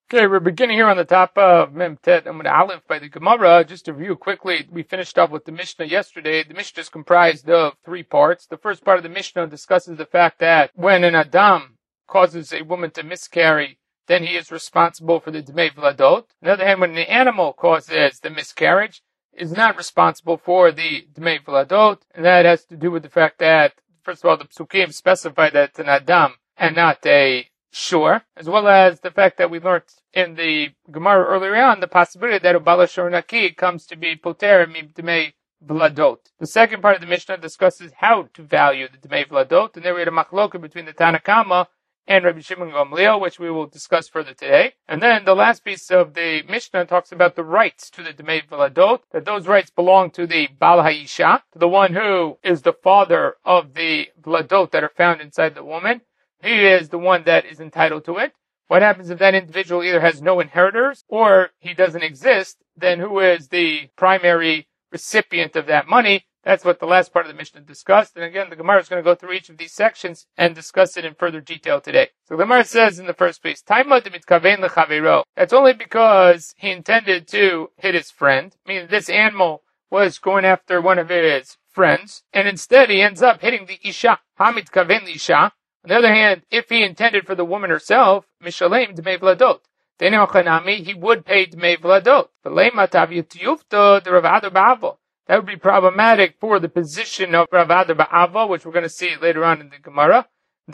Okay, we're beginning here on the top of Mem Tet Amud Aleph by the Gemara. Just to review quickly, we finished off with the Mishnah yesterday. The Mishnah is comprised of three parts. The first part of the Mishnah discusses the fact that when an Adam causes a woman to miscarry, then he is responsible for the Dmei Vladot. On the other hand, when an animal causes the miscarriage, is not responsible for the Dmei Vladot, and that has to do with the fact that, first of all, the Psukim specify that it's an Adam and not a Sure, as well as the fact that we learned in the Gemara earlier on the possibility that a Bala Shor Naki comes to be Poter Mibdmei Vladot. The second part of the Mishnah discusses how to value the Dmei Vladot, and there we had a machloka between the Tanakama and Rabbi Shimon Gamliel, which we will discuss further today. And then the last piece of the Mishnah talks about the rights to the Dmei Vladot, that those rights belong to the Bal Ha'isha, to the one who is the father of the Vladot that are found inside the woman. He is the one that is entitled to it. What happens if that individual either has no inheritors or he doesn't exist? Then who is the primary recipient of that money? That's what the last part of the Mishnah discussed. And again, the Gemara is going to go through each of these sections and discuss it in further detail today. So the Gemara says in the first place, that's only because he intended to hit his friend, meaning this animal was going after one of his friends, and instead he ends up hitting the Isha. Hamid kaven Isha. On the other hand, if he intended for the woman herself, Mishalem Dmei Vladot, he would pay Dmei Vladot. That would be problematic for the position of Rav Adar Ba'ava, which we're going to see later on in the Gemara.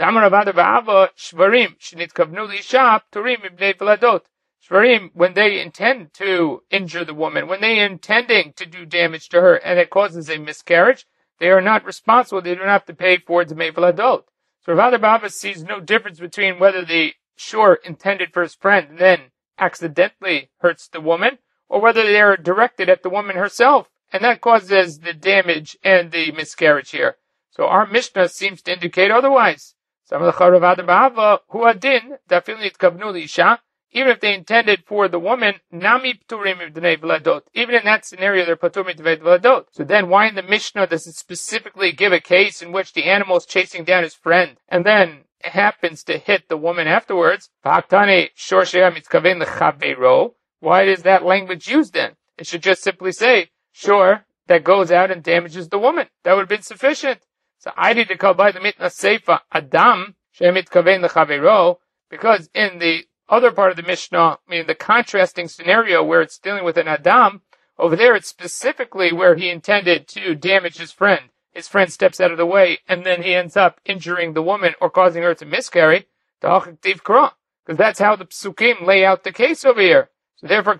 Shvarim, when they intend to injure the woman, when they are intending to do damage to her, and it causes a miscarriage, they are not responsible. They don't have to pay for Dmei Vladot. So Rav Adar Ba'ava sees no difference between whether the shore intended for his friend and then accidentally hurts the woman, or whether they are directed at the woman herself, and that causes the damage and the miscarriage here. So our Mishnah seems to indicate otherwise. Even if they intended for the woman, even in that scenario, they're patur midvei vladot. So then why in the Mishnah does it specifically give a case in which the animal is chasing down his friend and then happens to hit the woman afterwards? Why is that language used then? It should just simply say, sure, that goes out and damages the woman. That would have been sufficient. So I need to call by the mitna seifa Adam, shemit kaven lechavero, because in the other part of the Mishnah, meaning the contrasting scenario where it's dealing with an Adam, over there it's specifically where he intended to damage his friend. His friend steps out of the way, and then he ends up injuring the woman or causing her to miscarry. Because that's how the Psukim lay out the case over here. So therefore,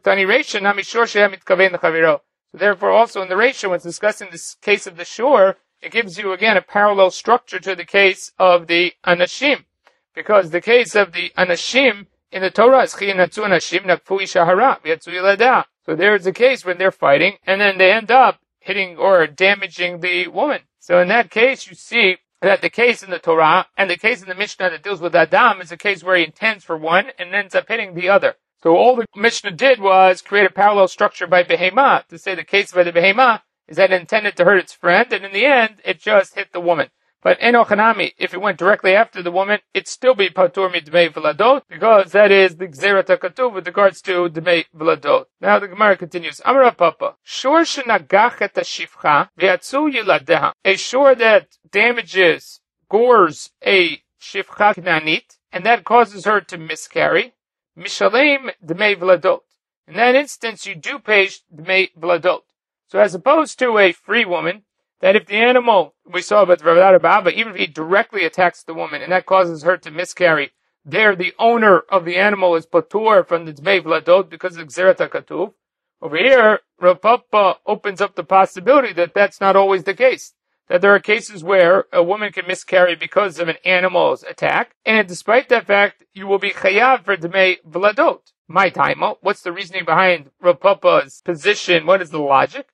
also in the Reisha, when it's discussing this case of the shore, it gives you again a parallel structure to the case of the Anashim. Because the case of the Anashim in the Torah is Chinatzu Anashim Nakfu Isha Hara V'yatzu Yilada. So there is a case when they're fighting and then they end up hitting or damaging the woman. So in that case, you see that the case in the Torah and the case in the Mishnah that deals with Adam is a case where he intends for one and ends up hitting the other. So all the Mishnah did was create a parallel structure by Behema to say the case by the Behema is that it intended to hurt its friend, and in the end, it just hit the woman. But Enochanami, if it went directly after the woman, it'd still be Patur Midmei Vladot, because that is the Gzerat HaKatuv with regards to Dmei Vladot. Now the Gemara continues. Amar Papa, Shor shenagach et hashifcha v'yatzu yiladeha. A shore that damages, gores a shifcha knanit, and that causes her to miscarry, mishalem Dmei Vladot. In that instance, you do pay Dmei Vladot. So as opposed to a free woman, that if the animal, we saw with Rav Adar Ba'ava, even if he directly attacks the woman and that causes her to miscarry, there the owner of the animal is patur from the Dmei Vladot because of Gzerat HaKatuv. Over here, Rav Papa opens up the possibility that that's not always the case. That there are cases where a woman can miscarry because of an animal's attack, and despite that fact, you will be chayav for Dmei Vladot. My time, what's the reasoning behind Rav Papa's position? What is the logic?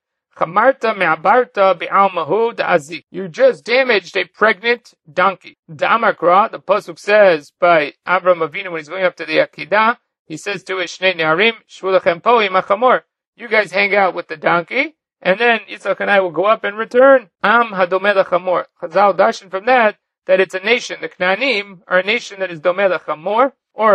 You just damaged a pregnant donkey. Da'amakra, the pasuk says by Avram Avinu when he's going up to the Akedah, he says to his Shnei Ne'arim, Shvulachem po im hachamor. You guys hang out with the donkey, and then Yitzchak and I will go up and return. Am hadomeh lachamor. Chazal darshan from that it's a nation. The Knaanim are a nation that is domeh lachamor, or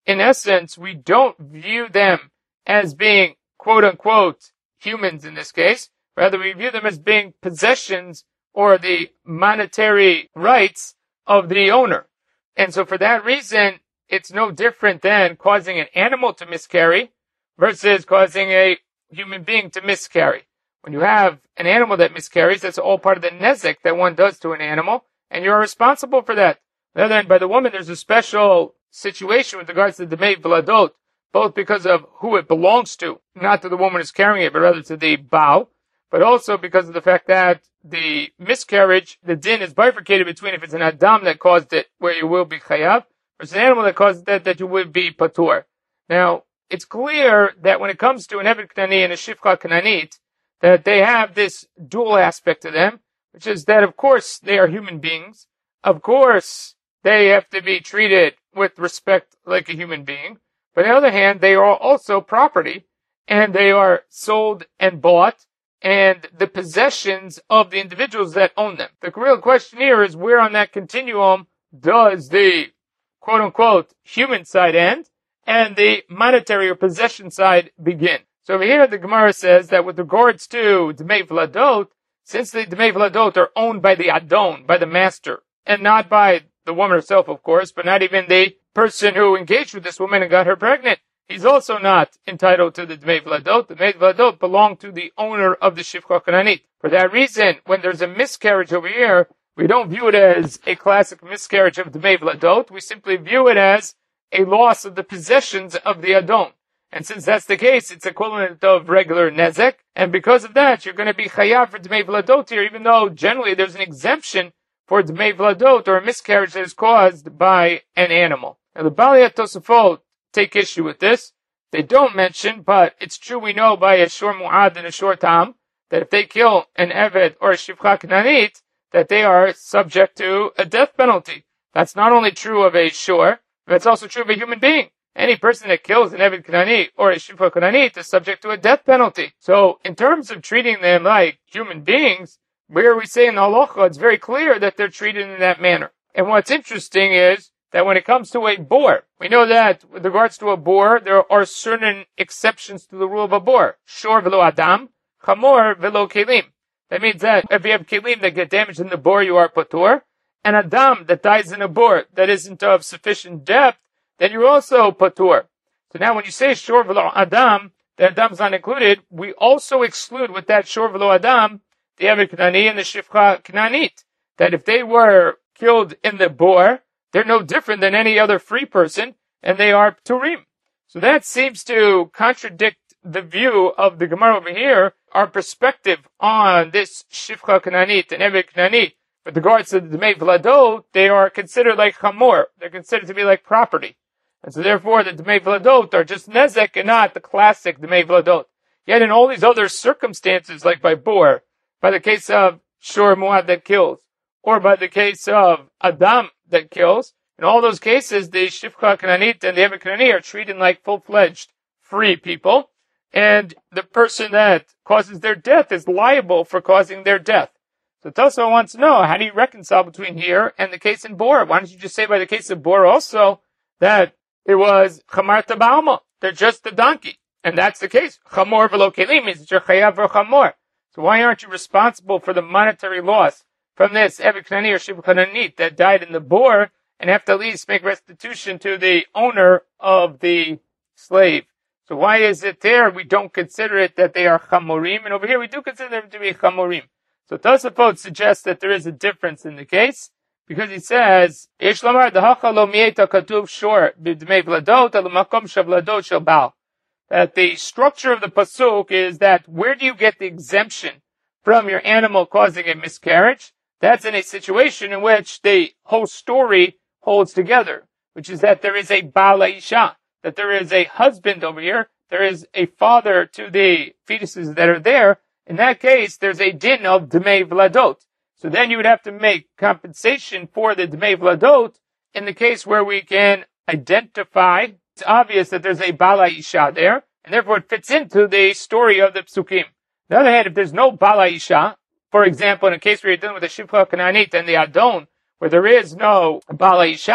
in essence, we don't view them as being quote-unquote humans in this case. Rather, we view them as being possessions or the monetary rights of the owner. And so for that reason, it's no different than causing an animal to miscarry versus causing a human being to miscarry. When you have an animal that miscarries, that's all part of the nezek that one does to an animal, and you're responsible for that. On the other hand, by the woman, there's a special situation with regards to the Demei Vladot, both because of who it belongs to, not to the woman who's carrying it, but rather to the Baal, but also because of the fact that the miscarriage, the din is bifurcated between if it's an Adam that caused it, where you will be chayav, versus an animal that caused it, that you would be patur. Now, it's clear that when it comes to an Eved Knani and a Shifcha Knanit, that they have this dual aspect to them, which is that, of course, they are human beings. Of course, they have to be treated with respect like a human being. But on the other hand, they are also property, and they are sold and bought, and the possessions of the individuals that own them. The real question here is where on that continuum does the quote-unquote human side end and the monetary or possession side begin? So over here the Gemara says that with regards to Demei Vladot, since the Demei Vladot are owned by the Adon, by the master, and not by the woman herself, of course, but not even the person who engaged with this woman and got her pregnant, he's also not entitled to the Demei Vladot. The Demei Vladot belong to the owner of the Shifcha Knanit. For that reason, when there's a miscarriage over here, we don't view it as a classic miscarriage of Demei Vladot. We simply view it as a loss of the possessions of the Adon. And since that's the case, it's equivalent of regular nezek. And because of that, you're going to be chayav for Demei Vladot here, even though generally there's an exemption for Demei Vladot or a miscarriage that is caused by an animal. Now the Balei Tosafot take issue with this. They don't mention, but it's true we know by a shor mu'ad and a shor tam, that if they kill an Eved or a Shifcha Knanit, that they are subject to a death penalty. That's not only true of a shor, but it's also true of a human being. Any person that kills an Eved Knani or a Shifcha Knanit is subject to a death penalty. So, in terms of treating them like human beings, where we say in the halacha, it's very clear that they're treated in that manner. And what's interesting is that when it comes to a boar, we know that with regards to a boar, there are certain exceptions to the rule of a boar. Shor velo adam, chamor velo kelim. That means that if you have kelim that get damaged in the boar, you are patur. And adam that dies in a boar that isn't of sufficient depth, then you're also patur. So now when you say shor velo adam, the adam's not included, we also exclude with that shor velo adam, the Eved Knani and the Shifcha Knanit. That if they were killed in the boar, they're no different than any other free person, and they are pturim. So that seems to contradict the view of the Gemara over here, our perspective on this Shifcha Knanit and Eved Knani. With regards to the Demei Vladot, they are considered like chamor. They're considered to be like property. And so therefore the Demei Vladot are just nezek and not the classic Demei Vladot. Yet in all these other circumstances, like by boar, by the case of shor muad that kills, or by the case of adam that kills, in all those cases, the Shifcha Knanit and the Eved Knani are treated like full-fledged free people, and the person that causes their death is liable for causing their death. So Tosa wants to know, how do you reconcile between here and the case in Bor? Why don't you just say by the case of Bor also that it was Chamar Taba'alma? They're just the donkey. And that's the case. Chamor velo kelim means that you're chayav for chamor. So why aren't you responsible for the monetary loss from this Eved Knani or Shifcha Knanit that died in the boar and have to at least make restitution to the owner of the slave? So why is it there we don't consider it that they are chamorim, and over here we do consider them to be chamorim? So Tosafot suggests that there is a difference in the case, because he says, Yesh lamar dahacha lo mieta katuv shor b'dmei vladot al makom shavladot shel baal. That the structure of the pasuk is that where do you get the exemption from your animal causing a miscarriage? That's in a situation in which the whole story holds together, which is that there is a Baal Isha, that there is a husband over here, there is a father to the fetuses that are there. In that case, there's a din of Demei Vladot. So then you would have to make compensation for the Demei Vladot in the case where we can identify, it's obvious that there's a Baal Isha there, and therefore it fits into the story of the Psukim. On the other hand, if there's no Baal Isha, for example, in a case where you're dealing with a Shifcha Knanit and the Adon, where there is no Baal Isha,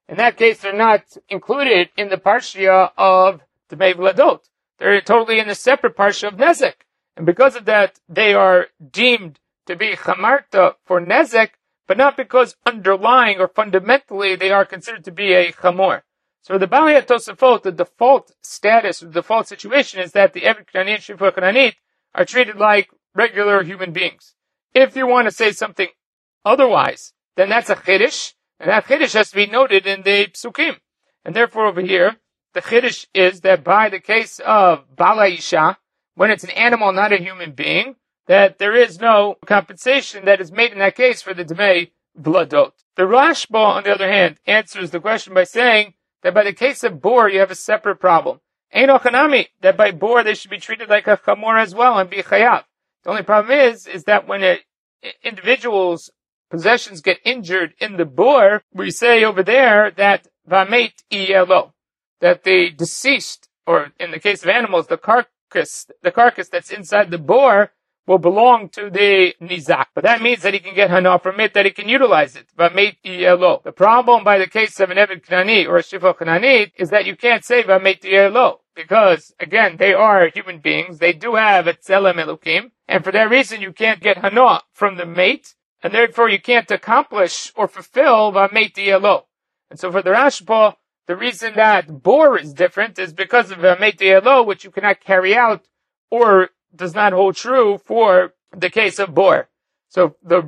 in that case, they're not included in the parsha of Dmei Vladot. They're totally in a separate parsha of Nezek. And because of that, they are deemed to be chamarta for Nezek, but not because underlying or fundamentally they are considered to be a chamor. So the Balei Tosafot, the default status, the default situation is that the Eved Knani and Shifra Knanit are treated like regular human beings. If you want to say something otherwise, then that's a chiddush, and that chiddush has to be noted in the psukim. And therefore over here, the chiddush is that by the case of Bala Isha, when it's an animal, not a human being, that there is no compensation that is made in that case for the Dmei Vladot. The Rashba, on the other hand, answers the question by saying that by the case of boar, you have a separate problem. Ein ochanami, that by boar they should be treated like a chamor as well and be chayav. The only problem is that when an individual's possessions get injured in the boar, we say over there that vamet iyelo, that the deceased, or in the case of animals, the carcass that's inside the boar will belong to the nizak. But that means that he can get hana from it, that he can utilize it. Vamet iyelo. The problem by the case of an Eved Knani or a Shifra Knanit is that you can't say vamet iyelo, because again, they are human beings. They do have a tzelem elukim, and for that reason you can't get hana from the mate, and therefore you can't accomplish or fulfill vamet iyelo. And so for the Rashba, the reason that boar is different is because of vamet iyelo, which you cannot carry out or does not hold true for the case of boar. So the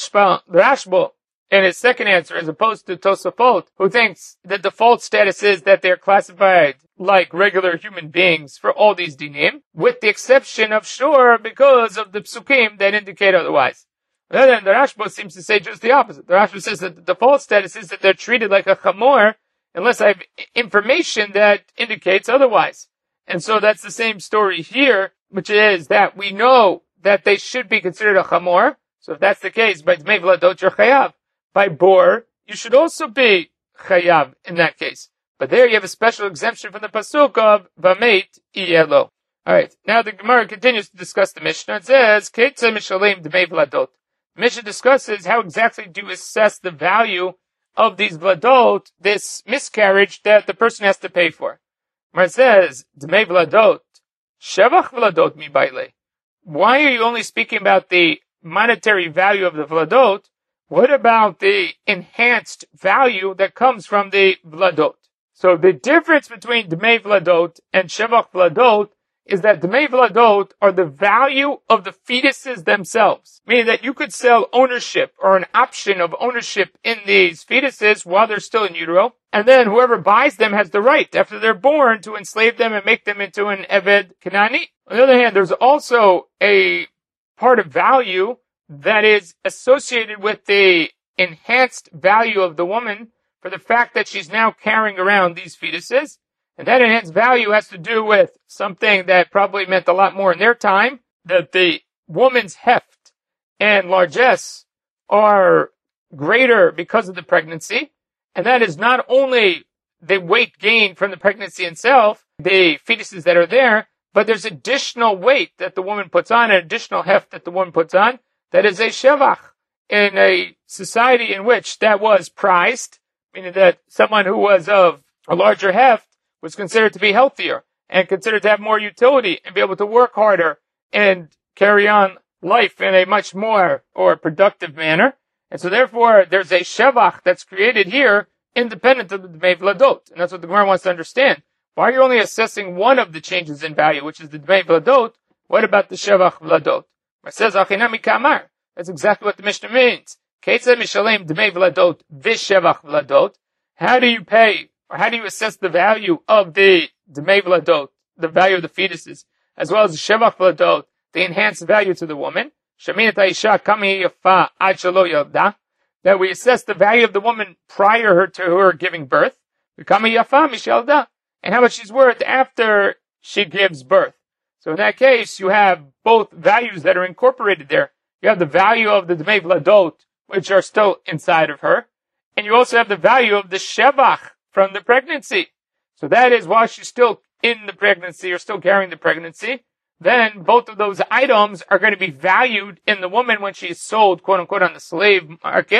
Rashba, in his second answer, as opposed to Tosafot, who thinks the default status is that they're classified like regular human beings for all these dinim, with the exception of Shur, because of the psukim that indicate otherwise. Then the Rashba seems to say just the opposite. The Rashba says that the default status is that they're treated like a chamor, unless I have information that indicates otherwise. And so that's the same story here, which is that we know that they should be considered a chamor. So if that's the case, by Dmei Vladot you're chayav. By boar, you should also be chayav in that case. But there you have a special exemption from the pasuk of vamet iyelo. Alright, now the Gemara continues to discuss the Mishnah. It says, Ketzeh mishalem Dmei Vladot. The Mishnah discusses how exactly do you assess the value of these Vladot, this miscarriage that the person has to pay for. It says, Dmei Vladot, Shevach Vladot mi baile. Why are you only speaking about the monetary value of the Vladot? What about the enhanced value that comes from the Vladot? So the difference between Dmei Vladot and Shevach Vladot is that Dmei Vladot are the value of the fetuses themselves. Meaning that you could sell ownership or an option of ownership in these fetuses while they're still in utero. And then whoever buys them has the right, after they're born, to enslave them and make them into an Eved Knani. On the other hand, there's also a part of value that is associated with the enhanced value of the woman for the fact that she's now carrying around these fetuses. And that enhanced value has to do with something that probably meant a lot more in their time, that the woman's heft and largesse are greater because of the pregnancy. And that is not only the weight gained from the pregnancy itself, the fetuses that are there, but there's additional weight that the woman puts on, an additional heft that the woman puts on, that is a shevach in a society in which that was prized, meaning that someone who was of a larger heft was considered to be healthier and considered to have more utility and be able to work harder and carry on life in a much more or productive manner. And so therefore, there's a shevach that's created here independent of the Dmei Vladot. And that's what the Gemara wants to understand. Why are you only assessing one of the changes in value, which is the Dmei Vladot? What about the Shevach Vladot? It says, Achinami Kamar. That's exactly what the Mishnah means. Ketzeh mishalem Dmei Vladot v'Shevach Vladot. How do you pay, or how do you assess the value of the Dmei Vladot, the value of the fetuses, as well as the Shevach Vladot, the enhanced value to the woman? Sheminat ha'isha kami yafa ad shelo yalda. That we assess the value of the woman prior to her giving birth. Kami yafa mishalda. And how much she's worth after she gives birth. So in that case, you have both values that are incorporated there. You have the value of the Dmei Vladot, which are still inside of her. And you also have the value of the Shevach from the pregnancy. So that is while she's still in the pregnancy or still carrying the pregnancy, then both of those items are going to be valued in the woman when she is sold, quote unquote, on the slave market.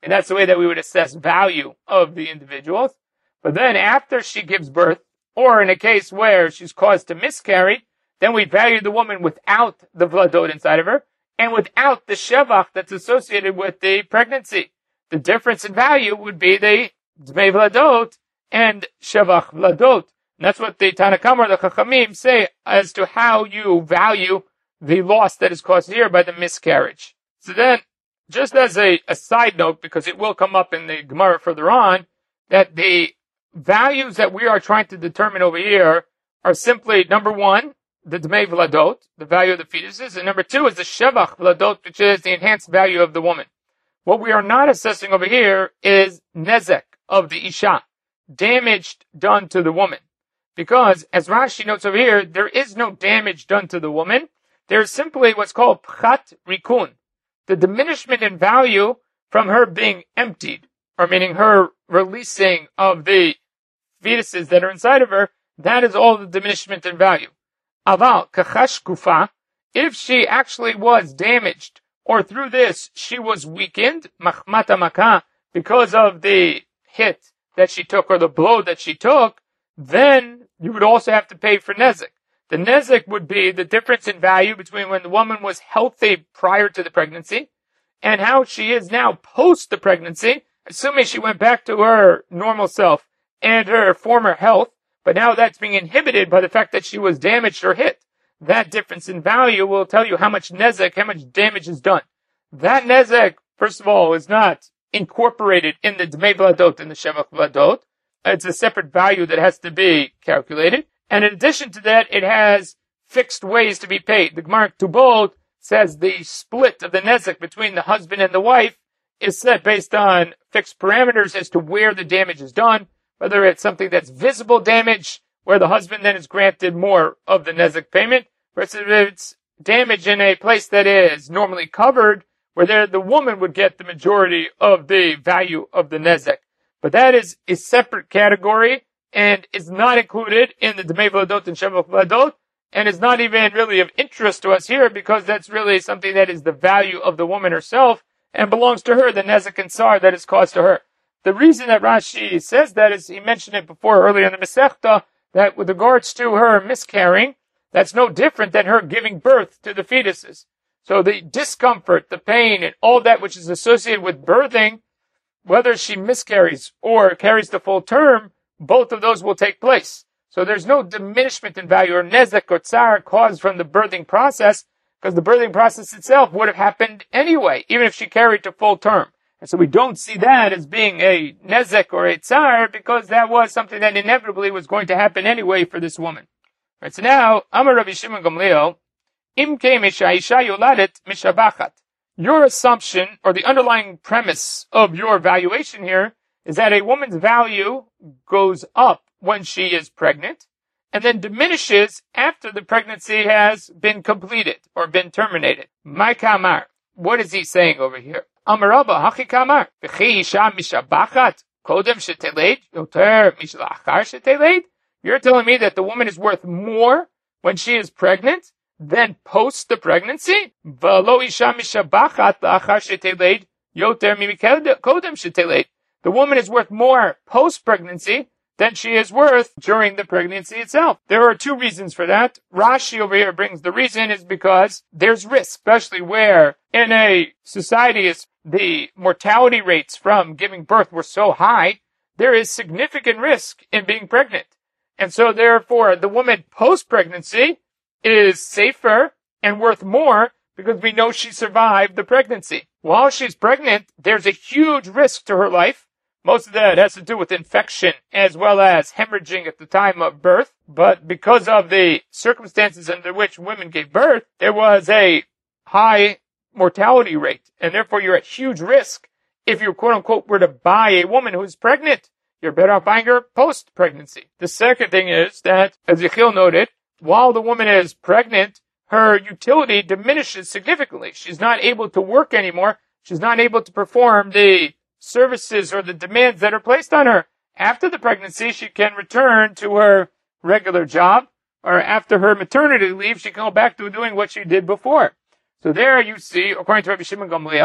And that's the way that we would assess value of the individuals. But then after she gives birth, or in a case where she's caused to miscarry, then we value the woman without the vladot inside of her, and without the shevach that's associated with the pregnancy. The difference in value would be the dmei vladot and shevach vladot. And that's what the Tanna Kamma, the Chachamim, say as to how you value the loss that is caused here by the miscarriage. So then, just as a side note, because it will come up in the Gemara further on, that the values that we are trying to determine over here are simply, number one, the dmei vladot, the value of the fetuses, and number two is the shevach vladot, which is the enhanced value of the woman. What we are not assessing over here is nezek of the isha, damage done to the woman. Because, as Rashi notes over here, there is no damage done to the woman. There is simply what's called pchat rikun, the diminishment in value from her being emptied, or meaning her releasing of the fetuses that are inside of her. That is all the diminishment in value. Aval kachash kufa, if she actually was damaged, or through this she was weakened, machmata makah, because of the hit that she took or the blow that she took, then you would also have to pay for nezek. The nezek would be the difference in value between when the woman was healthy prior to the pregnancy and how she is now post the pregnancy, assuming she went back to her normal self and her former health, but now that's being inhibited by the fact that she was damaged or hit. That difference in value will tell you how much nezek, how much damage is done. That nezek, first of all, is not incorporated in the dmei vladot and the shevach vladot. It's a separate value that has to be calculated. And in addition to that, it has fixed ways to be paid. The Gemara Tubot says the split of the nezek between the husband and the wife is set based on fixed parameters as to where the damage is done, whether it's something that's visible damage, where the husband then is granted more of the nezek payment, versus if it's damage in a place that is normally covered, where there the woman would get the majority of the value of the nezek. But that is a separate category and is not included in the dmei vladot and shevach vladot, and is not even really of interest to us here because that's really something that is the value of the woman herself and belongs to her, the nezek and sar that is caused to her. The reason that Rashi says that is, he mentioned it before earlier in the Masechta, that with regards to her miscarrying, that's no different than her giving birth to the fetuses. So the discomfort, the pain, and all that which is associated with birthing, whether she miscarries or carries the full term, both of those will take place. So there's no diminishment in value or nezek or tsar caused from the birthing process, because the birthing process itself would have happened anyway, even if she carried to full term. And so we don't see that as being a nezek or a tsar, because that was something that inevitably was going to happen anyway for this woman. Right, so now, Amar Rabbi Shimon Gamliel, Im misha isha yoladet mishabachat. Your assumption, or the underlying premise of your valuation here, is that a woman's value goes up when she is pregnant, and then diminishes after the pregnancy has been completed, or been terminated. My kamar, what is he saying over here? Amar Rabba, hachi kamar, v'chi isha mishabachat, kodem sheteled, yoter mishlachar sheteled? You're telling me that the woman is worth more when she is pregnant than post the pregnancy? V'lo isha mishabachat la'achar sheteled, yoter mikodem sheteled. The woman is worth more post-pregnancy than she is worth during the pregnancy itself. There are two reasons for that. Rashi over here brings the reason is because there's risk, especially where in a society the mortality rates from giving birth were so high, there is significant risk in being pregnant. And so therefore the woman post-pregnancy is safer and worth more because we know she survived the pregnancy. While she's pregnant, there's a huge risk to her life. Most of that has to do with infection as well as hemorrhaging at the time of birth. But because of the circumstances under which women gave birth, there was a high mortality rate. And therefore you're at huge risk. If you quote unquote were to buy a woman who's pregnant, you're better off buying her post-pregnancy. The second thing is that, as Yechiel noted, while the woman is pregnant, her utility diminishes significantly. She's not able to work anymore. She's not able to perform the services or the demands that are placed on her. After the pregnancy, she can return to her regular job, or after her maternity leave, she can go back to doing what she did before. So there you see, according to Rabbi Shimon Gamliel,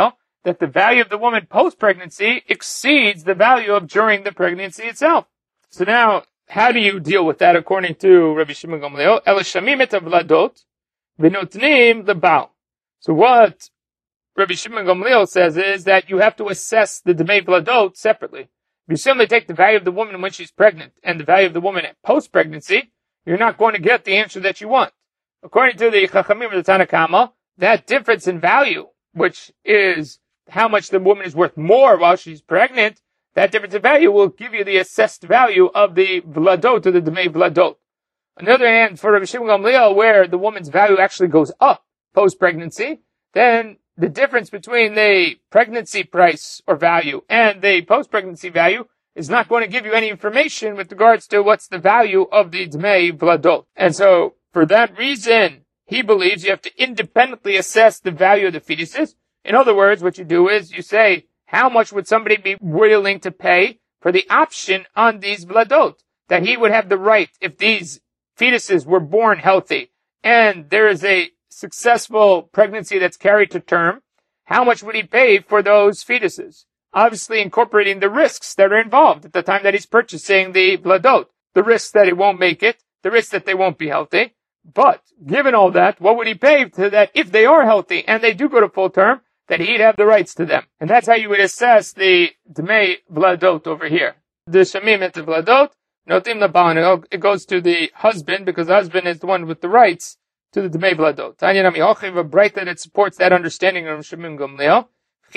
that the value of the woman post-pregnancy exceeds the value of during the pregnancy itself. So now, how do you deal with that according to Rabbi Shimon Gamliel? El shamim et havladot v'notnim lebal. So what Rabbi Shimon Gamliel says is that you have to assess the Dmei Vladot separately. If you simply take the value of the woman when she's pregnant and the value of the woman post-pregnancy, you're not going to get the answer that you want. According to the Chachamim of the Tanna Kama, that difference in value, which is how much the woman is worth more while she's pregnant, that difference in value will give you the assessed value of the Vladot or the Dmei Vladot. On the other hand, for Rabbi Shimon Gamliel, where the woman's value actually goes up post-pregnancy, then the difference between the pregnancy price or value and the post-pregnancy value is not going to give you any information with regards to what's the value of the Dmei Vladot. And so, for that reason, he believes you have to independently assess the value of the fetuses. In other words, what you do is you say, how much would somebody be willing to pay for the option on these Vladot? That he would have the right, if these fetuses were born healthy, and there is a successful pregnancy that's carried to term, how much would he pay for those fetuses? Obviously incorporating the risks that are involved at the time that he's purchasing the Vladot. The risks that it won't make it, the risks that they won't be healthy. But, given all that, what would he pay to that if they are healthy and they do go to full term, that he'd have the rights to them? And that's how you would assess the Dmei Vladot over here. The Shamim et Vladot, Notim Laban, it goes to the husband, because the husband is the one with the rights to the Dmei Vladot. Tanya Nami Hochiv, a bright that supports that understanding of Shimon Gamliel.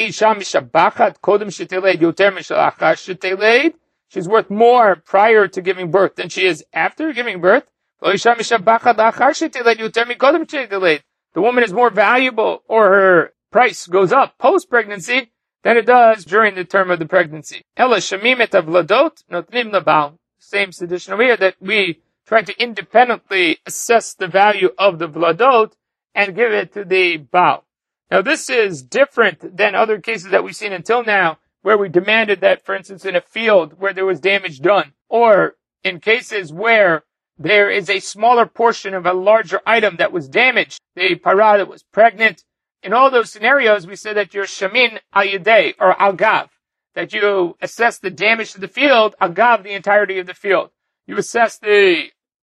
She's worth more prior to giving birth than she is after giving birth. The woman is more valuable, or her price goes up post-pregnancy than it does during the term of the pregnancy. Same sedition over here, that we try to independently assess the value of the Vladot and give it to the Baal. Now this is different than other cases that we've seen until now, where we demanded that, for instance, in a field where there was damage done, or in cases where there is a smaller portion of a larger item that was damaged, the parah that was pregnant. In all those scenarios, we said that you're shamin al yedei, or al-gav, that you assess the damage to the field, al-gav, the entirety of the field. You assess the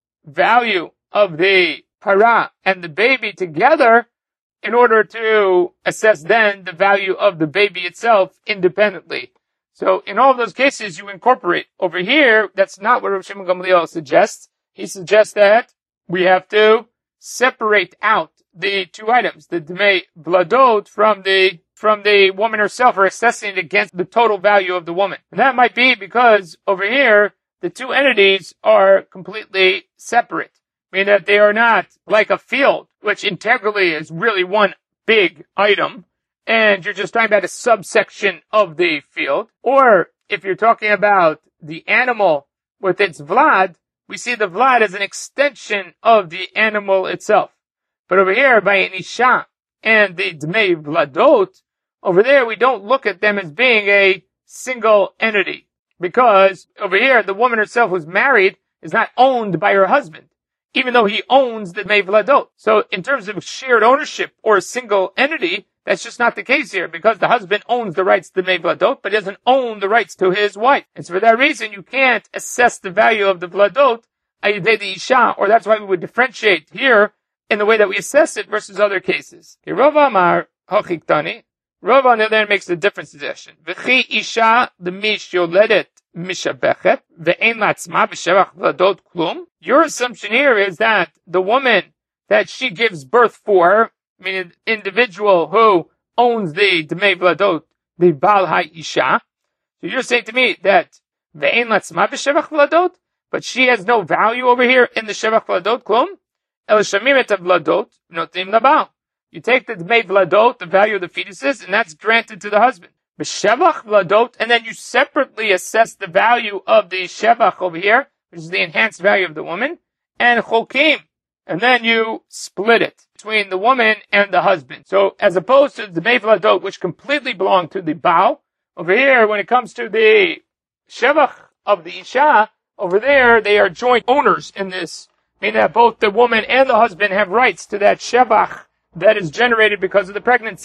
value of the parah and the baby together in order to assess then the value of the baby itself independently. So in all of those cases, you incorporate. Over here, that's not what Rav Shimon Gamliel suggests. He suggests that we have to separate out the two items, the Dmei Vladot from the woman herself, or assessing it against the total value of the woman. And that might be because over here, the two entities are completely separate. Meaning that they are not like a field, which integrally is really one big item, and you're just talking about a subsection of the field. Or if you're talking about the animal with its Vlad, we see the Vlad as an extension of the animal itself. But over here, by an Isha and the Dmei Vladot, over there we don't look at them as being a single entity. Because over here, the woman herself who's married is not owned by her husband, even though he owns the Dmei Vladot. So in terms of shared ownership or a single entity, that's just not the case here, because the husband owns the rights to the Dmei Vladot, but he doesn't own the rights to his wife. And so for that reason, you can't assess the value of the Vladot ayidei the Isha, or that's why we would differentiate here in the way that we assess it versus other cases. Rav Amar Hochiktani. Rav on the other hand makes a different suggestion. V'chi Isha the mish yoledet mishabechet ve'en latzma b'shevach Vladot klum. Your assumption here is that the woman that she gives birth for, meaning the individual who owns the Dmei Vladot, the Baal HaIsha. So you're saying to me that ve'en latzma b'shevach Vladot, but she has no value over here in the Shevach Vladot klum. El shamim et Vladot notim labal. You take the Dmei Vladot, the value of the fetuses, and that's granted to the husband. B'shevach Vladot, and then you separately assess the value of the Shevach over here, which is the enhanced value of the woman, and Chokim, and then you split it between the woman and the husband. So, as opposed to the Dmei Vladot, which completely belong to the Baal, over here, when it comes to the Shevach of the Isha, over there, they are joint owners in this, meaning that both the woman and the husband have rights to that Shevach that is generated because of the pregnancy.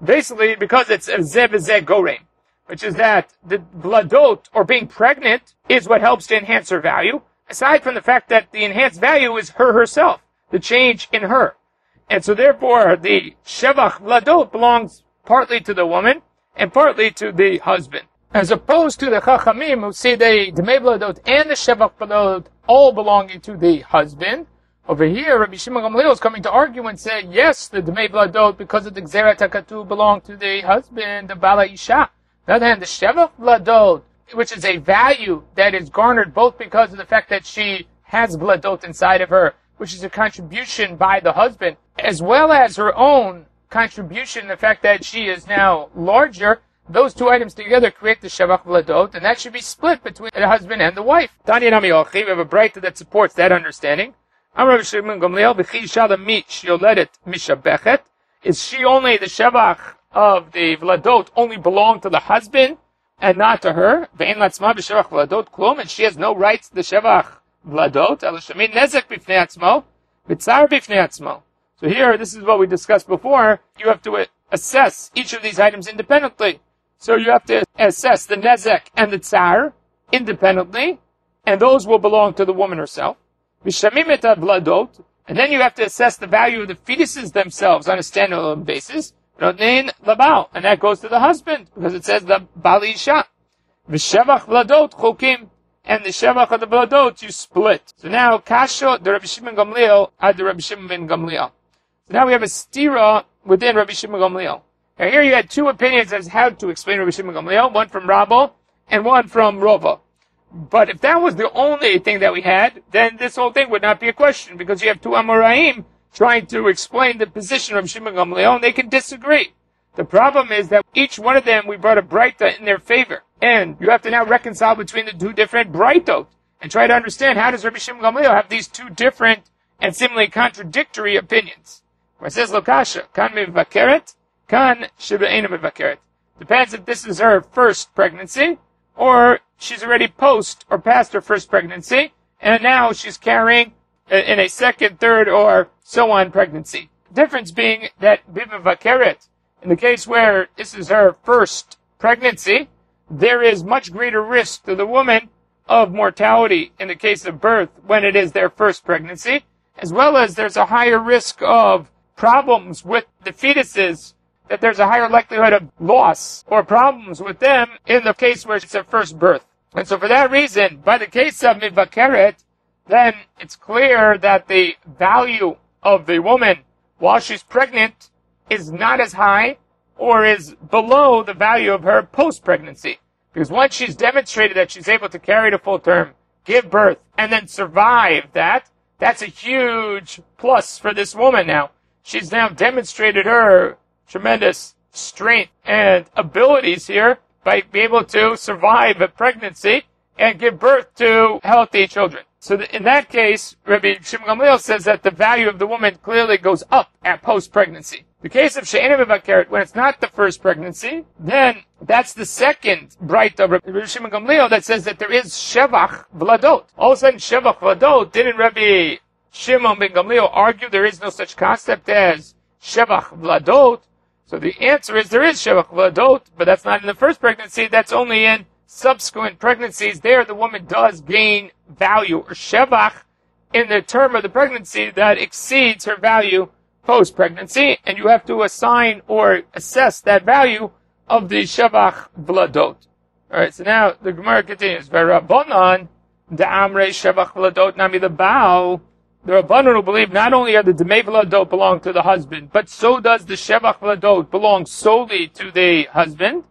basically because it's a zeh v'zeh gorem, which is that the vladot, or being pregnant, is what helps to enhance her value, aside from the fact that the enhanced value is her herself, the change in her. And so therefore, the shevach vladot belongs partly to the woman and partly to the husband. As opposed to the chachamim who say the dmei vladot and the shevach vladot all belonging to the husband. Over here, Rabbi Shimon Gamliel is coming to argue and say, yes, the dmei vladot, because of the gzerat hakatuv, belong to the husband, the bala isha. On the other hand, the shevach vladot, which is a value that is garnered both because of the fact that she has vladot inside of her, which is a contribution by the husband, as well as her own contribution, the fact that she is now larger, those two items together create the shevach vladot, and that should be split between the husband and the wife. Tanya Nami Ochi, we have a braita that supports that understanding. Amar Rabbi Shimon Gamliel, v'chi shalamit shioledet mishabechet. Is she only the shevach of the vladot only belong to the husband and not to her? Ve'en latzma b'shevach vladot klum, and she has no rights to the shevach vladot. Elishamin nezek b'fnei atzmo, v'tzar b'fnei atzmo. So here, this is what we discussed before. You have to assess each of these items independently. So you have to assess the nezek and the tsar independently, and those will belong to the woman herself. Vishamim et vladot, and then you have to assess the value of the fetuses themselves on a standalone basis. Notnein labal, and that goes to the husband because it says the bali isha. V'shevach vladot chokim, and the shevach of the vladot you split. So now kasho the Rabbi Shimon Gamliel ad the Rabbi Shimon ben Gamliel. So now we have a stira within Rabbi Shimon Gamliel. Now here you had two opinions as how to explain Rabbi Shimon Gamliel, one from Rabba and one from Rova. But if that was the only thing that we had, then this whole thing would not be a question, because you have two Amoraim trying to explain the position of Rabbi Shimon Gamliel, and they can disagree. The problem is that each one of them, we brought a braita in their favor. And you have to now reconcile between the two different braitot, and try to understand how does Rabbi Shimon Gamliel have these two different and seemingly contradictory opinions. Where it says, Lokasha, kan mivakeret, kan shibe'ena mivakeret. Depends if this is her first pregnancy, or she's already post or past her first pregnancy, and now she's carrying in a second, third, or so on pregnancy. Difference being that bimivakeret, in the case where this is her first pregnancy, there is much greater risk to the woman of mortality in the case of birth when it is their first pregnancy, as well as there's a higher risk of problems with the fetuses, that there's a higher likelihood of loss or problems with them in the case where it's their first birth. And so for that reason, by the case of mivakeret, then it's clear that the value of the woman while she's pregnant is not as high or is below the value of her post-pregnancy. Because once she's demonstrated that she's able to carry to full term, give birth, and then survive that, that's a huge plus for this woman now. She's now demonstrated her tremendous strength and abilities here by being able to survive a pregnancy and give birth to healthy children. So in that case, Rabbi Shimon Gamliel says that the value of the woman clearly goes up at post-pregnancy. The case of she'ena mivakeret, when it's not the first pregnancy, then that's the second bright of Rabbi Shimon Gamliel that says that there is shevach vladot. All of a sudden, shevach vladot, didn't Rabbi Shimon ben Gamliel argue there is no such concept as shevach vladot? So the answer is there is shevach vladot, but that's not in the first pregnancy, that's only in subsequent pregnancies. There the woman does gain value, or shevach, in the term of the pregnancy that exceeds her value post-pregnancy, and you have to assign or assess that value of the shevach vladot. Alright, so now the Gemara continues. V'Rabbanan da'amrei shevach vladot nami leba'al. The Rabbanan who believe not only are the dmei vladot belong to the husband, but so does the shevach vladot belong solely to the husband.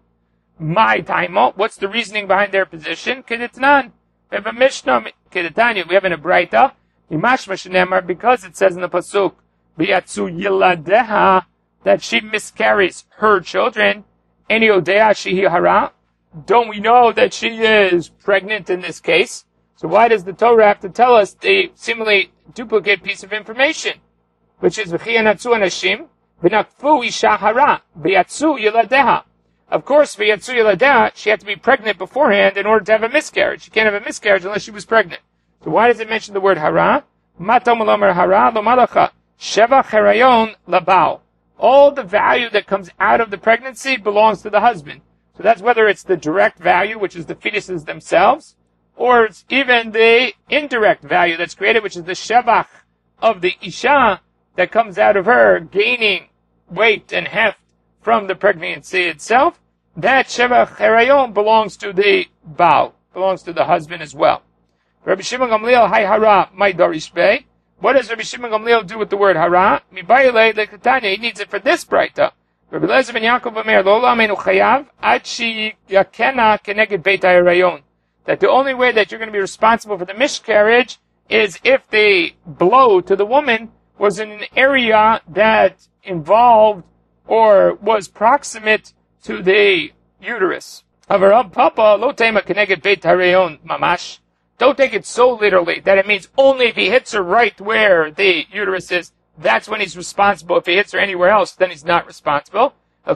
My taimo. What's the reasoning behind their position? Kedetnan. We have a Mishnah, Kedetanya. We have in a Braita, Imashma shenemar, because it says in the pasuk, B'yatzu yiladeha, that she miscarries her children. Eni odea shehi hara. Don't we know that she is pregnant in this case? So why does the Torah have to tell us the seemingly duplicate piece of information? Which is, V'chiyanatzu anashim, v'nakfu isha hara, b'yatzu yiladeha. Of course, v'yatzu yiladeha, she had to be pregnant beforehand in order to have a miscarriage. She can't have a miscarriage unless she was pregnant. So why does it mention the word hara? Matam l'omer hara lo malacha. Shevach harayon labal. all the value that comes out of the pregnancy belongs to the husband. So that's whether it's the direct value, which is the fetuses themselves, or it's even the indirect value that's created, which is the shevach of the isha that comes out of her gaining weight and heft from the pregnancy itself. That shevach herayon belongs to the baal, belongs to the husband as well. Rabbi Shimon Gamliel, hay hara, my darish bey. What does Rabbi Shimon Gamliel do with the word hara? Mibayile lekatanya, he needs it for this braita. Rabbi Lezer ben Yaakov Omer, lo lamenu chayav, ad shi yakena keneged beit ha'harayon. That the only way that you're going to be responsible for the miscarriage is if the blow to the woman was in an area that involved or was proximate to the uterus. Avarab papa lo tema keneged beit ha'harayon mamash. Don't take it so literally that it means only if he hits her right where the uterus is, that's when he's responsible. If he hits her anywhere else, then he's not responsible.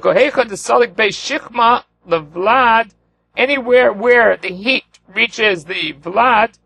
Anywhere where the heat reaches the vlad,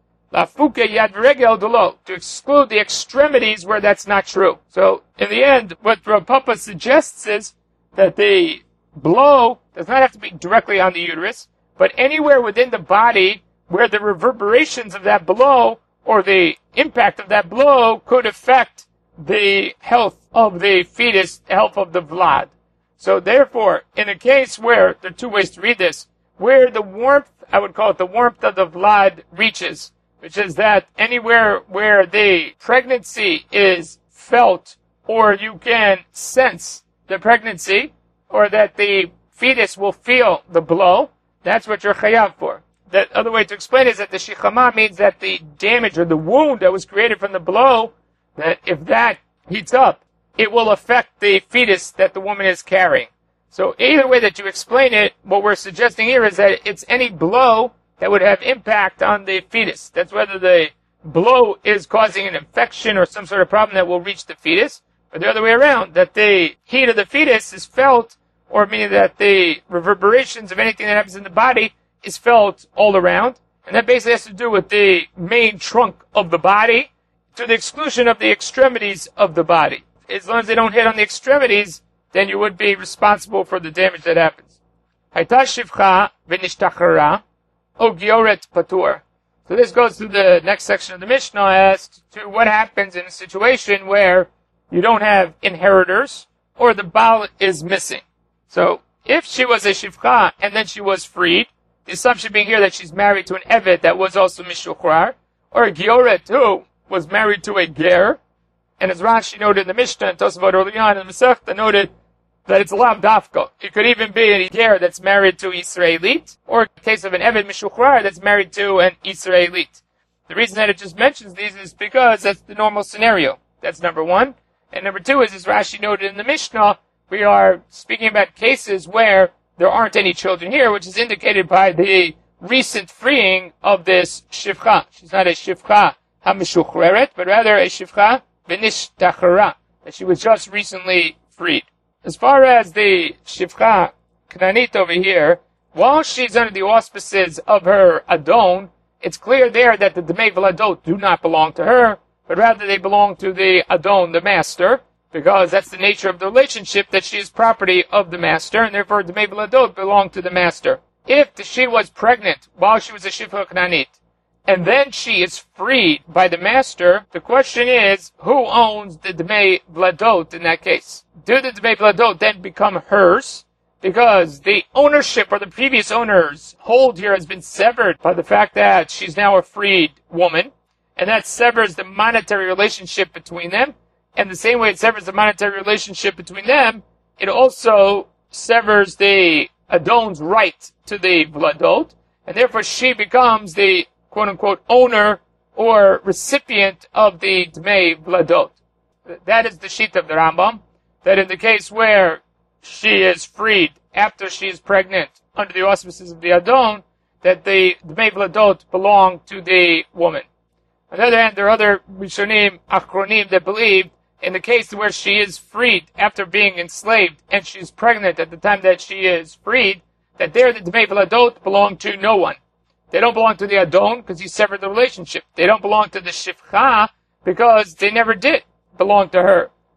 to exclude the extremities where that's not true. So, in the end, what Rav Papa suggests is that the blow does not have to be directly on the uterus, but anywhere within the body where the reverberations of that blow or the impact of that blow could affect the health of the fetus, the health of the vlad. So therefore, in a case where, there are two ways to read this, where the warmth, I would call it the warmth of the vlad reaches, which is that anywhere where the pregnancy is felt or you can sense the pregnancy or that the fetus will feel the blow, that's what you're chayav for. The other way to explain it is that the shichama means that the damage or the wound that was created from the blow, that if that heats up, it will affect the fetus that the woman is carrying. So either way that you explain it, what we're suggesting here is that it's any blow that would have impact on the fetus. That's whether the blow is causing an infection or some sort of problem that will reach the fetus, or the other way around, that the heat of the fetus is felt, or meaning that the reverberations of anything that happens in the body is felt all around, and that basically has to do with the main trunk of the body to the exclusion of the extremities of the body. As long as they don't hit on the extremities, then you would be responsible for the damage that happens. Hayta shivcha v'nishtachara o gioret patur. So this goes to the next section of the Mishnah as to what happens in a situation where you don't have inheritors or the baal is missing. So if she was a shivcha and then she was freed, the assumption being here that she's married to an eved that was also mishuchrar, or a gioret who was married to a ger, and as Rashi noted in the Mishnah and Tosafot early on in the Masechta noted that it's lav dafka. It could even be a ger that's married to Israelit, or in the case of an eved mishuchrar that's married to an Israelit. The reason that it just mentions these is because that's the normal scenario. That's number one. And number two is, as Rashi noted in the Mishnah, we are speaking about cases where there aren't any children here, which is indicated by the recent freeing of this shivcha. She's not a shivcha ha-mishuchreret, but rather a shivcha v'nishtachara, that she was just recently freed. As far as the shivcha knanit over here, while she's under the auspices of her adon, it's clear there that the demei v'ladot do not belong to her, but rather they belong to the adon, the master, because that's the nature of the relationship, that she is property of the master, and therefore the demei v'ladot belong to the master. If she was pregnant while she was a shivcha knanit, and then she is freed by the master, the question is, who owns the demei v'ladot in that case? Do the demei v'ladot then become hers? Because the ownership or the previous owner's hold here has been severed by the fact that she's now a freed woman, and that severs the monetary relationship between them. And the same way it severs the monetary relationship between them, it also severs the adon's right to the v'ladot, and therefore she becomes the quote-unquote owner or recipient of the demei v'ladot. That is the sheet of the Rambam, that in the case where she is freed after she is pregnant under the auspices of the adon, that the demei v'ladot belong to the woman. On the other hand, there are other Rishonim, Achronim, that believe in the case where she is freed after being enslaved and she's pregnant at the time that she is freed, that there the demei v'ladot belong to no one. They don't belong to the adon because he severed the relationship. They don't belong to the shivcha because they never did belong to her.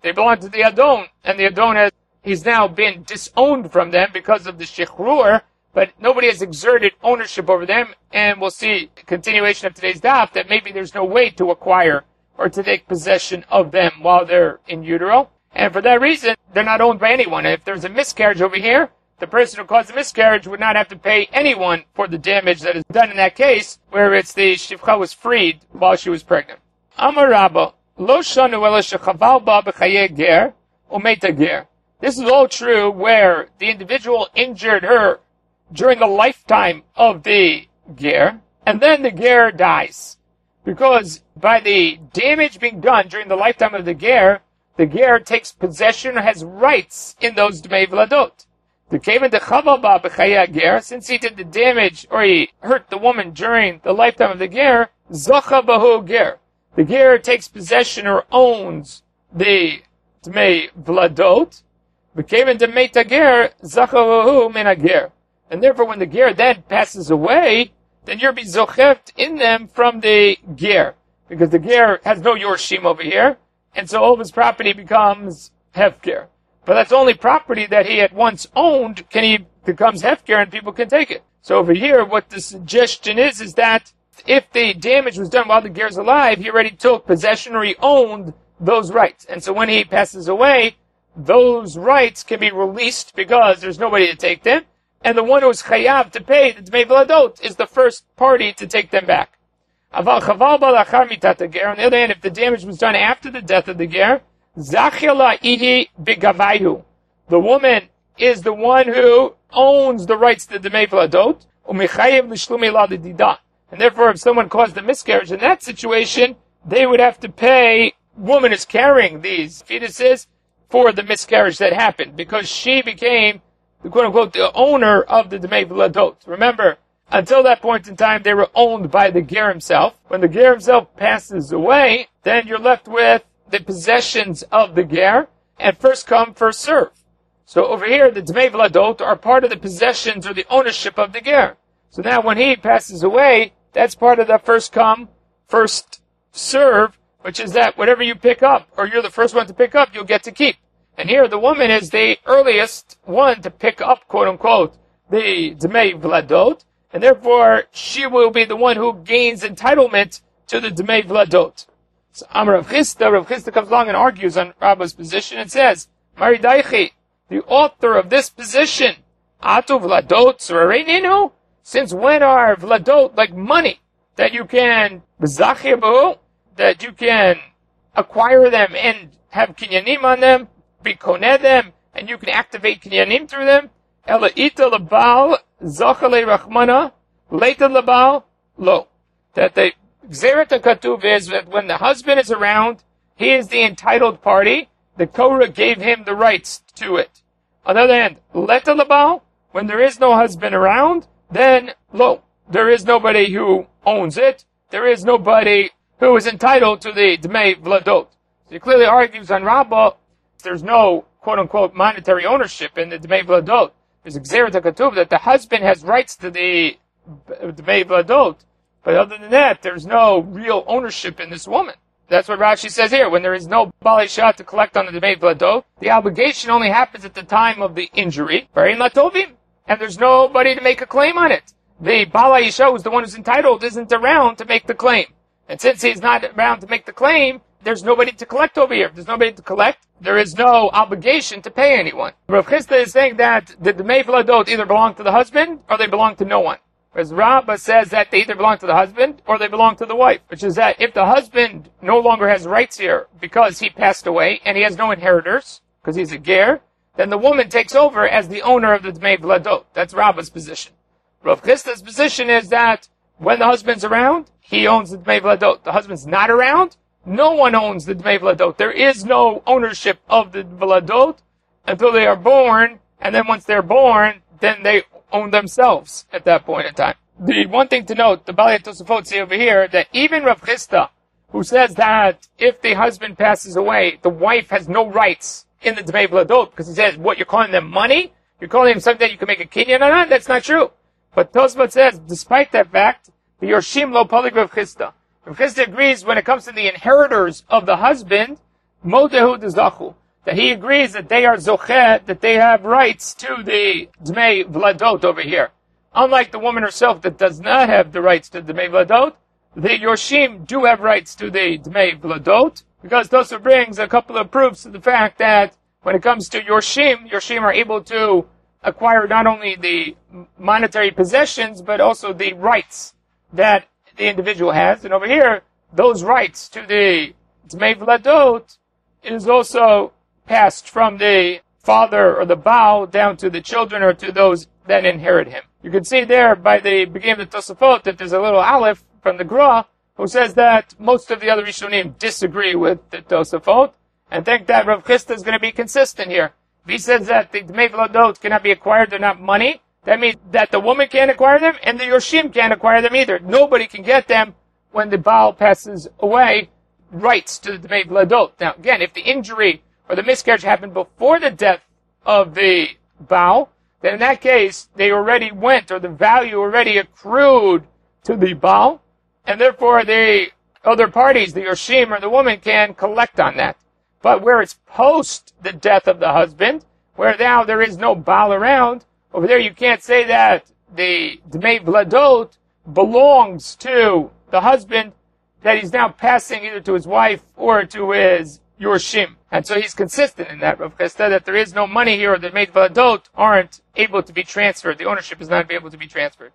they belong to the Adon, and the Adon he's now been disowned from them because of the Shechrur, but nobody has exerted ownership over them, and we'll see continuation of today's daf that maybe there's no way to acquire or to take possession of them while they're in utero. And for that reason, they're not owned by anyone. And if there's a miscarriage over here, the person who caused the miscarriage would not have to pay anyone for the damage that is done in that case, where it's the shivcha was freed while she was pregnant. Amar Rabba, lo shanu ela shechaval ba b'chaye ger umeta ger. This is all true where the individual injured her during the lifetime of the ger, and then the ger dies. Because by the damage being done during the lifetime of the ger takes possession or has rights in those dmei vladot. Since he did the damage or he hurt the woman during the lifetime of the ger, zacha bahu ger. The ger takes possession or owns the dmei vladot. Became dmei tager zacha bahu min hager. And therefore, when the ger then passes away, then you're be zocheft in them from the ger, because the ger has no yorshim over here, and so all of his property becomes hefker. But that's only property that he had once owned, becomes hefker and people can take it. So over here, what the suggestion is that if the damage was done while the ger is alive, he already took possession or he owned those rights. And so when he passes away, those rights can be released because there's nobody to take them. And the one who is chayav to pay the dmei vladot is the first party to take them back. Aval chaval balachar mitat ger. On the other hand, if the damage was done after the death of the ger, zachila ihi bigavayu. The woman is the one who owns the rights to the dmei vladot. Umechayev l'shlumi ladidida. And therefore, if someone caused a miscarriage in that situation, they would have to pay. Woman is carrying these fetuses for the miscarriage that happened because she became the quote-unquote the owner of the dmei vladot. Remember, until that point in time, they were owned by the ger himself. When the ger himself passes away, then you're left with the possessions of the ger, and first come, first serve. So over here, the dmei vladot are part of the possessions or the ownership of the ger. So now when he passes away, that's part of the first come, first serve, which is that whatever you pick up, or you're the first one to pick up, you'll get to keep. And here, the woman is the earliest one to pick up, quote-unquote, the dmei vladot, and therefore, she will be the one who gains entitlement to the dmei vladot. So, Amar Rav Chisda comes along and argues on Rabba's position and says, Mari Daichi, the author of this position, Atu vladot tzurareininu, since when are vladot like money, that you can, that you can acquire them and have kinyanim on them, bikoneh them, and you can activate kinyanim through them. Ela ita labal zachale rachmana leita labal lo. That the gzeret hakatuv is that when the husband is around, he is the entitled party. The Torah gave him the rights to it. On the other hand, leta labal, when there is no husband around, then lo, there is nobody who owns it. There is nobody who is entitled to the dmei vladot. So he clearly argues on Rabbah, there's no quote-unquote monetary ownership in the dmei vladot. There's a gzeret hakatuv that the husband has rights to the dmei vladot, but other than that, there's no real ownership in this woman. That's what Rashi says here. When there is no Baalei Shah to collect on the dmei vladot, the obligation only happens at the time of the injury, and there's nobody to make a claim on it. The Baalei Shah, who's the one who's entitled, isn't around to make the claim. And since he's not around to make the claim, there's nobody to collect over here. If there's nobody to collect, there is no obligation to pay anyone. Rav Chisda is saying that the dmei vladot either belong to the husband or they belong to no one. Whereas Rabbah says that they either belong to the husband or they belong to the wife. Which is that if the husband no longer has rights here because he passed away and he has no inheritors because he's a ger, then the woman takes over as the owner of the dmei vladot. That's Rabbah's position. Rav Chisda's position is that when the husband's around, he owns the dmei vladot. The husband's not around, no one owns the dmei vladot. There is no ownership of the vladot until they are born, and then once they're born, then they own themselves at that point in time. The one thing to note, the Balei Tosafot say over here, that even Rav Chisda, who says that if the husband passes away, the wife has no rights in the dmei vladot, because he says, what, you're calling them money? You're calling them something that you can make a kinyan on? That's not true. But Tosafot says, despite that fact, the Yorshim lo palik Rav Chisda. Rav Chisda agrees when it comes to the inheritors of the husband, modehu dezachu, that he agrees that they are zochet, that they have rights to the dmei vladot over here. Unlike the woman herself that does not have the rights to dmei vladot, the yorshim do have rights to the dmei vladot, because Tosa brings a couple of proofs of the fact that when it comes to yorshim are able to acquire not only the monetary possessions, but also the rights that the individual has. And over here, those rights to the dmei vladot is also passed from the father or the Baal down to the children or to those that inherit him. You can see there by the beginning of the Tosafot that there's a little aleph from the Gra who says that most of the other Rishonim disagree with the Tosafot and think that Rav Chisda is going to be consistent here. If he says that the dmei vladot cannot be acquired, they're not money, that means that the woman can't acquire them and the Yorshim can't acquire them either. Nobody can get them when the Baal passes away rights to the dmei vladot. Now again, if the injury or the miscarriage happened before the death of the Baal, then in that case, they already went, or the value already accrued to the Baal, and therefore the other parties, the Yorshim or the woman, can collect on that. But where it's post the death of the husband, where now there is no Baal around, over there you can't say that the dmei vladot belongs to the husband, that he's now passing either to his wife or to his Yorshim. And so he's consistent in that, Rav Chisda, that there is no money here, or the dmei vladot aren't able to be transferred. The ownership is not able to be transferred.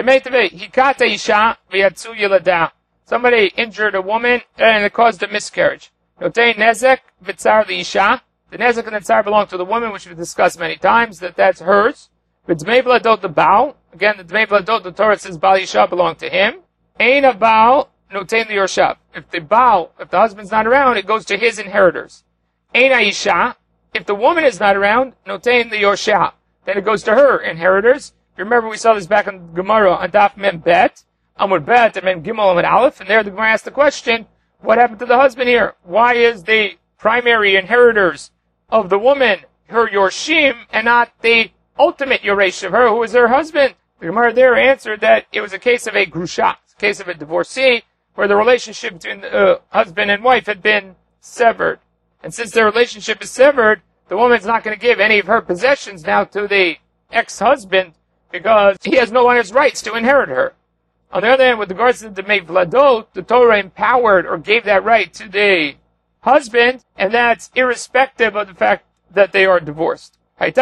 Somebody injured a woman and it caused a miscarriage. The nezek and the tsar belong to the woman, which we've discussed many times, that's hers. The dmei vladot the Baal, again the dmei vladot, the Torah says Baal Yisha belong to him. Ein a Baal notain the Yorshav. If the husband's not around, it goes to his inheritors. Ein Isha, if the woman is not around, notain the Yorsha, then it goes to her inheritors. Remember, we saw this back in Gemara on Daf Mem Bet, Amud Bet, and Mem Gimel Amud Aleph, and there the Gemara asked the question, what happened to the husband here? Why is the primary inheritors of the woman her Yorshim, and not the ultimate Yoresh of her, who is her husband? The Gemara there answered that it was a case of a grusha, a case of a divorcee, where the relationship between the husband and wife had been severed. And since their relationship is severed, the woman's not going to give any of her possessions now to the ex-husband because he has no longer rights to inherit her. On the other hand, with regards to the dmei vladot, the Torah empowered or gave that right to the husband, and that's irrespective of the fact that they are divorced. If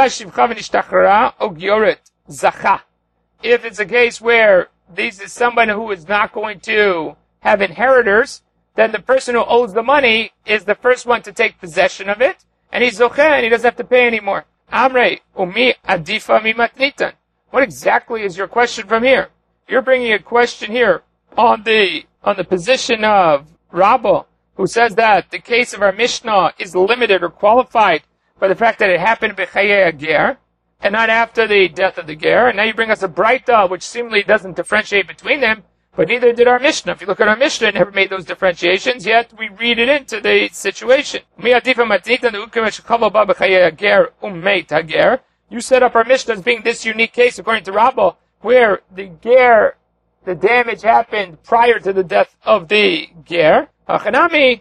it's a case where this is somebody who is not going to have inheritors, then the person who owes the money is the first one to take possession of it, and he's zocheh, and he doesn't have to pay anymore. Amrei, umi adifa mimatnitan. What exactly is your question from here? You're bringing a question here on the position of Rabbah, who says that the case of our Mishnah is limited or qualified by the fact that it happened b'chayei ger, and not after the death of the ger. And now you bring us a Braita, which seemingly doesn't differentiate between them, but neither did our Mishnah. If you look at our Mishnah, it never made those differentiations, yet we read it into the situation. You set up our Mishnah as being this unique case, according to Rabbah, where the ger, the damage happened prior to the death of the ger. Again,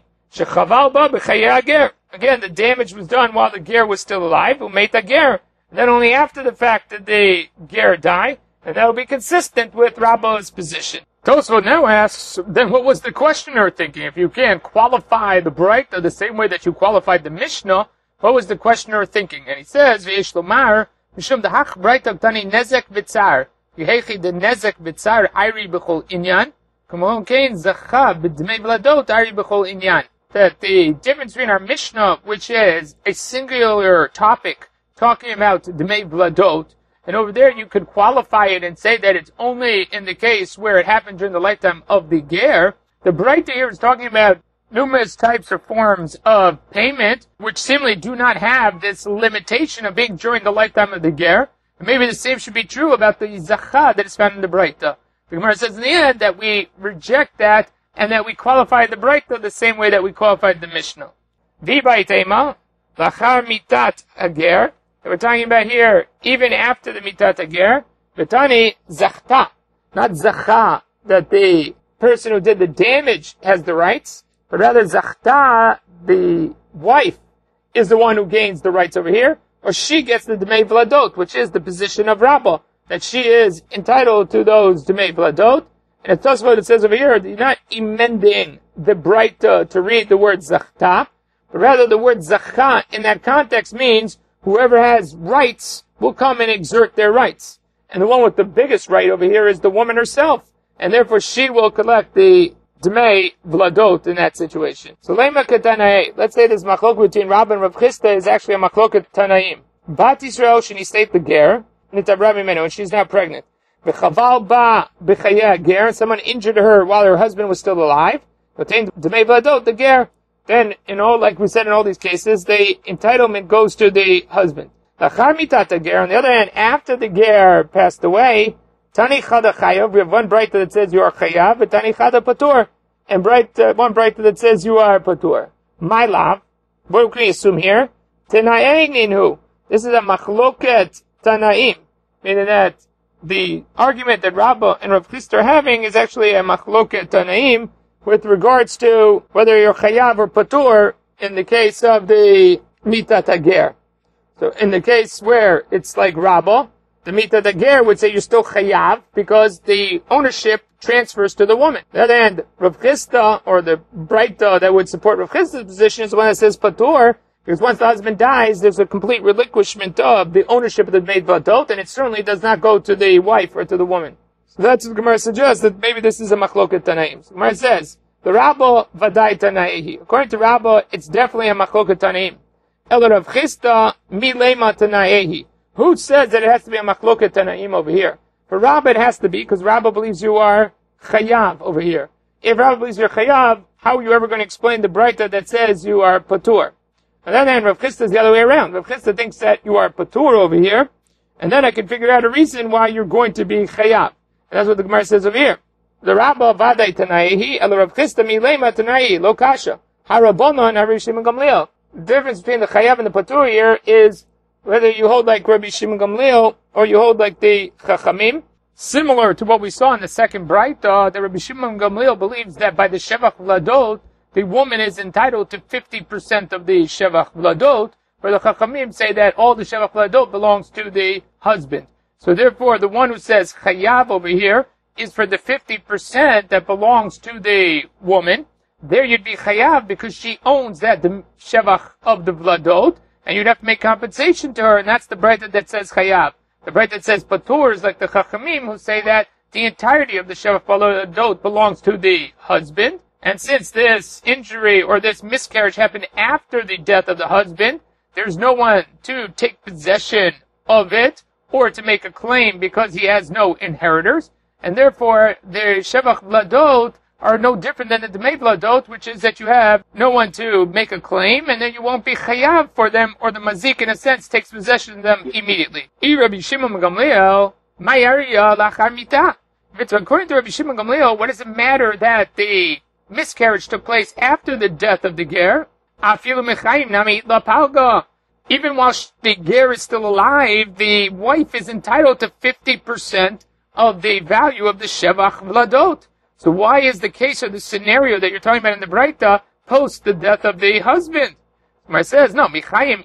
the damage was done while the ger was still alive, and then only after the fact did the ger die, and that will be consistent with Rabbah's position. Tosfot now asks, then what was the questioner thinking? If you can't qualify the Braita the same way that you qualified the Mishnah, what was the questioner thinking? And he says, V'yesh lomar, mishum dehach Braita tani nezek v'tzar, yehechi de nezek v'tzar ayri b'chol inyan, k'mon kein zacha b'dmei vladot ayri b'chol inyan. That the difference between our Mishnah, which is a singular topic, talking about dmei vladot, and over there you could qualify it and say that it's only in the case where it happened during the lifetime of the ger. The Braita here is talking about numerous types or forms of payment, which seemingly do not have this limitation of being during the lifetime of the ger. And maybe the same should be true about the zacha that is found in the Braita. The Gemara says in the end that we reject that and that we qualify the Braita the same way that we qualified the Mishnah. V'baitema, lachar mitat ager. We're talking about here, even after the mitat ager, betani zachta, not zacha, that the person who did the damage has the rights, but rather zachta, the wife is the one who gains the rights over here, or she gets the Dmei Vladot, which is the position of Rabbah, that she is entitled to those Dmei Vladot. And it's also what it says over here, you're not amending the Braita to read the word Zachta, but rather the word Zachta in that context means whoever has rights will come and exert their rights. And the one with the biggest right over here is the woman herself. And therefore she will collect the Dmei Vladot in that situation. So Lema Ketanae, let's say this machlok between Rav and Rav Chisda is actually a machloket Tanaim. Bat Yisrael sheni state the ger, nitabra mimenu, and she's now pregnant. Bechaval ba bechaya ger, someone injured her while her husband was still alive. Obtained Dmei Vladot, the ger. Then, like we said in all these cases, the entitlement goes to the husband. Lachar mitata ger, on the other hand, after the ger passed away, Tani chada chayav, we have one braita that says you are chayav, and Tani chada patur, and one braita that says you are patur. My love, what can we assume here? Tanaei ninhu. This is a machloket tanaim, meaning that the argument that Rabbah and Rav Chisda are having is actually a machloket tanaim with regards to whether you're chayav or patur in the case of the mitat ger. So in the case where it's like Rabbah, the mitat ger would say you're still chayav because the ownership transfers to the woman. On the other hand, Rav Chisda, or the braita that would support Rav Chisda's position, is the one that says patur, because once the husband dies, there's a complete relinquishment of the ownership of the Dmei Vladot, and it certainly does not go to the wife or to the woman. So that's what the Gemara suggests, that maybe this is a machloket Tanaim. The Gemara says, the Rabbah vadai Tanaihi. According to Rabbah, it's definitely a machloket Tanaim. El Rav Chisda milema Tanaihi. Who says that it has to be a machloket Tanaim over here? For Rabbah it has to be, because Rabbah believes you are chayav over here. If Rabbah believes you're chayav, how are you ever going to explain the braita that says you are patur? And then Rav Chisda is the other way around. Rav Chisda thinks that you are patur over here, and then I can figure out a reason why you're going to be chayav. And that's what the Gemara says over here. The Rabbah vadai Tanaihi, el Rav Chisda milema Tanaihi, lo kasha. Harabonon Rabbi Shimon Gamliel. The difference between the chayav and the patur here is whether you hold like Rabbi Shimon Gamliel or you hold like the Chachamim. Similar to what we saw in the second braita, that Rabbi Shimon Gamliel believes that by the Shevach Vladot, the woman is entitled to 50% of the Shevach Vladot, where the Chachamim say that all the Shevach Vladot belongs to the husband. So therefore, the one who says chayav over here is for the 50% that belongs to the woman. There you'd be chayav because she owns that, the Shevach of the Vladot, and you'd have to make compensation to her, and that's the braita that says chayav. The braita that says patur is like the Chachamim who say that the entirety of the Shevach Vladot belongs to the husband. And since this injury or this miscarriage happened after the death of the husband, there's no one to take possession of it or to make a claim because he has no inheritors. And therefore, the Shevach Vladot are no different than the Dmei Vladot, which is that you have no one to make a claim, and then you won't be chayav for them, or the mazik, in a sense, takes possession of them immediately. Rabbi Shimon Gamliel, ma'ariya lachar mitah. If it's according to Rabbi Shimon Gamliel, what does it matter that the miscarriage took place after the death of the ger? Even while the ger is still alive, the wife is entitled to 50% of the value of the Shevach Vladot. So why is the case or the scenario that you're talking about in the Braita post the death of the husband? It says, no,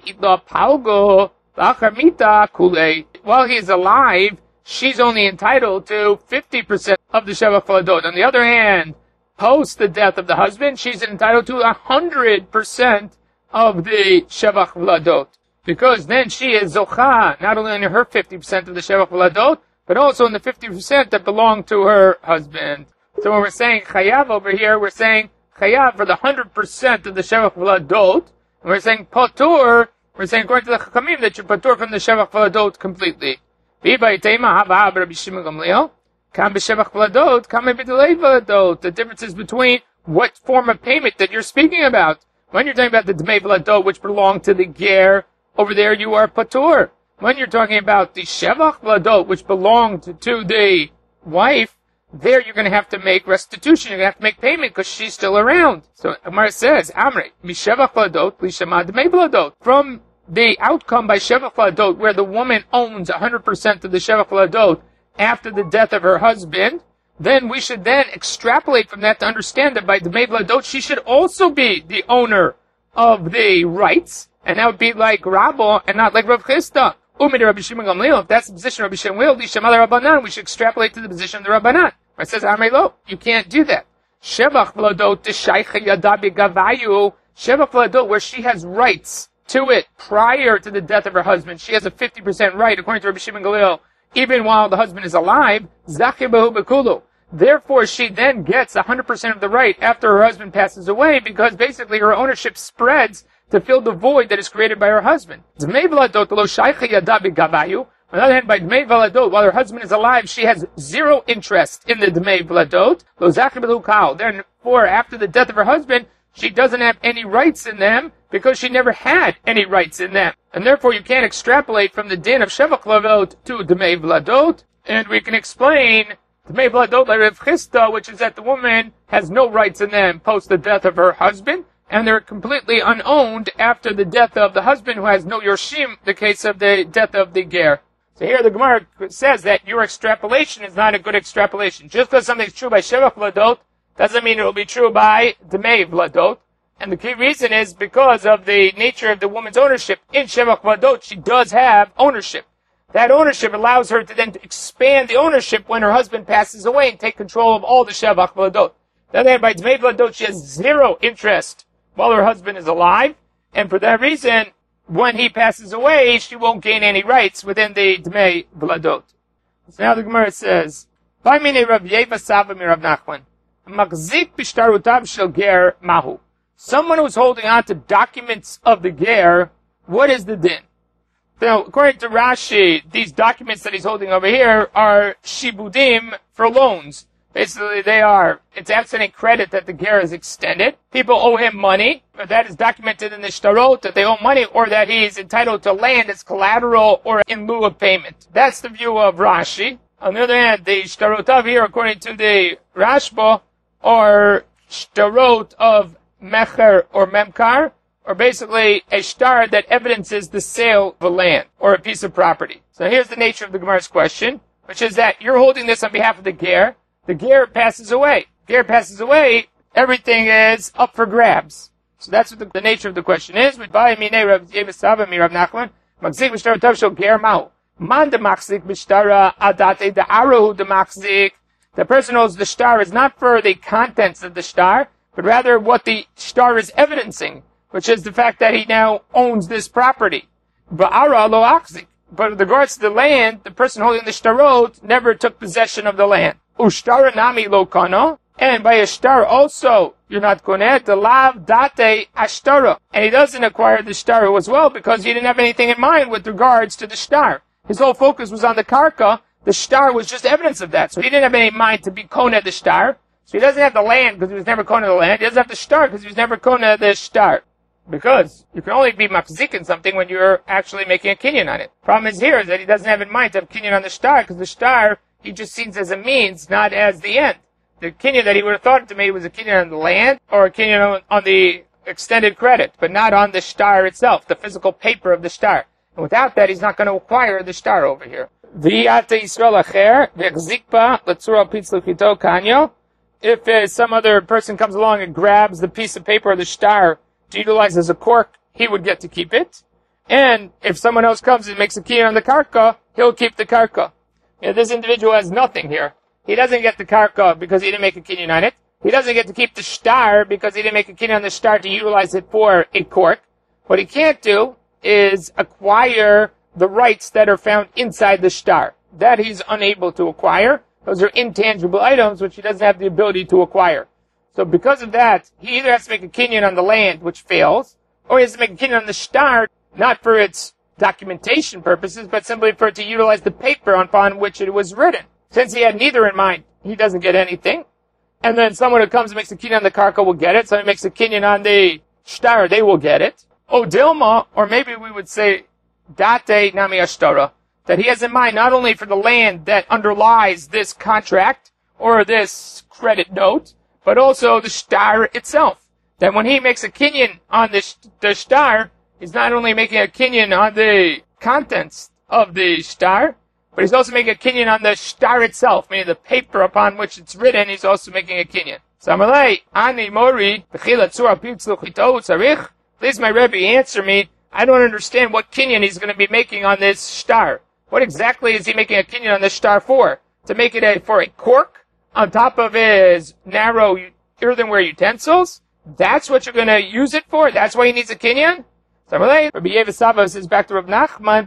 while he is alive, she's only entitled to 50% of the Shevach Vladot. On the other hand, post the death of the husband, she's entitled to 100% of the Shevach Vladot. Because then she is Zocha, not only in her 50% of the Shevach Vladot, but also in the 50% that belong to her husband. So when we're saying chayav over here, we're saying chayav for the 100% of the Shevach Vladot. And we're saying patur, we're saying according to the Chachamim that you're patur from the Shevach Vladot completely. The difference is between what form of payment that you're speaking about. When you're talking about the Dmei Vladot, which belong to the ger, over there you are patur. When you're talking about the Shevach Vladot, which belonged to the wife, there you're going to have to make restitution. You're going to have to make payment because she's still around. So Amar says, Amri, Mishevach Vladot, Lishama Dmei Vladot. From the outcome by Shevach Vladot, where the woman owns 100% of the Shevach Vladot after the death of her husband, then we should then extrapolate from that to understand that by Dmei Vladot, she should also be the owner of the rights, and that would be like Rabbo and not like Rav Chisda. If that's the position of Rabbi Shimon Gamliel, we should extrapolate to the position of the Rabbanan. It says, Amrei, you can't do that. Shevach v'ladot t'shaycha yada b'gavayu. Shevach v'ladot, where she has rights to it prior to the death of her husband. She has a 50% right, according to Rabbi Shimon Gamliel, even while the husband is alive. Zachir b'hu b'kulu. Therefore, she then gets 100% of the right after her husband passes away, because basically her ownership spreads to fill the void that is created by her husband. On the other hand, by Dmei Vladot, while her husband is alive, she has zero interest in the Dmei Vladot. Therefore, after the death of her husband, she doesn't have any rights in them because she never had any rights in them. And therefore, you can't extrapolate from the din of Shevach Vladot to Dmei Vladot. And we can explain Dmei Vladot like Rav Chisda, which is that the woman has no rights in them post the death of her husband, and they're completely unowned after the death of the husband who has no Yorshim, the case of the death of the Ger. So here the Gemara says that your extrapolation is not a good extrapolation. Just because something's true by Shevach Vladot doesn't mean it will be true by Dmei Vladot. And the key reason is because of the nature of the woman's ownership. In Shevach Vladot, she does have ownership. That ownership allows her to then expand the ownership when her husband passes away and take control of all the Shevach Vladot. Then by Dmei Vladot, she has zero interest while her husband is alive, and for that reason, when he passes away, she won't gain any rights within the Dmei Vladot. So now the Gemara says, someone who's holding on to documents of the Ger, what is the din? Now, according to Rashi, these documents that he's holding over here are shibudim for loans. Basically, it's outstanding credit that the Ger has extended. People owe him money, but that is documented in the shtarot that they owe money, or that he's entitled to land as collateral or in lieu of payment. That's the view of Rashi. On the other hand, the shtarotav here, according to the Rashba, are shtarot of mecher or memkar, or basically a shtar that evidences the sale of a land or a piece of property. So here's the nature of the Gemara's question, which is that you're holding this on behalf of the Ger. The Ger passes away. Ger passes away, everything is up for grabs. So that's what the nature of the question is. The person who owns the shtar is not for the contents of the shtar, but rather what the shtar is evidencing, which is the fact that he now owns this property. But with regards to the land, the person holding the shtarot never took possession of the land. Ushtara nami lo kano, and by a shtar also, you're not koneh, the lav date ashtara. And he doesn't acquire the shtar as well because he didn't have anything in mind with regards to the shtar. His whole focus was on the karka. The shtar was just evidence of that. So he didn't have any mind to be koneh the shtar. So he doesn't have the land because he was never koneh the land. He doesn't have the shtar because he was never koneh the shtar. Because you can only be machzik in something when you're actually making a kinyan on it. Problem is here is that he doesn't have in mind to have kinyan on the shtar, because the shtar he just sees as a means, not as the end. The kinyan that he would have thought to me was a kinyan on the land or a kinyan on the extended credit, but not on the shtar itself, the physical paper of the shtar. And without that, he's not going to acquire the shtar over here. If some other person comes along and grabs the piece of paper of the shtar to utilize as a cork, he would get to keep it. And if someone else comes and makes a kinyan on the karka, he'll keep the karka. This individual has nothing here. He doesn't get the karka because he didn't make a kinyan on it. He doesn't get to keep the shtar because he didn't make a kinyan on the shtar to utilize it for a cork. What he can't do is acquire the rights that are found inside the shtar. That he's unable to acquire. Those are intangible items which he doesn't have the ability to acquire. So because of that, he either has to make a kinyan on the land, which fails, or he has to make a kinyan on the shtar, not for its documentation purposes, but simply for it to utilize the paper upon which it was written. Since he had neither in mind, he doesn't get anything. And then someone who comes and makes a kinyan on the karka will get it. Someone makes a kinyan on the shtar, they will get it. O Dilma, or maybe we would say date nami ashtara, that he has in mind not only for the land that underlies this contract or this credit note, but also the shtar itself. That when he makes a kinyan on the shtar, he's not only making a kinyan on the contents of the shtar, but he's also making a kinyan on the shtar itself, meaning the paper upon which it's written, he's also making a kinyan. Samalei, ani mori, b'chila tzura pitzlu chito tzarich, Please, my Rebbe, answer me. I don't understand what kinyan he's going to be making on this shtar. What exactly is he making a kinyan on this shtar for? To make it for a cork on top of his narrow earthenware utensils? That's what you're going to use it for? That's why he needs a kinyan? Rabbi Yevis Sava says back to Rav Nachman,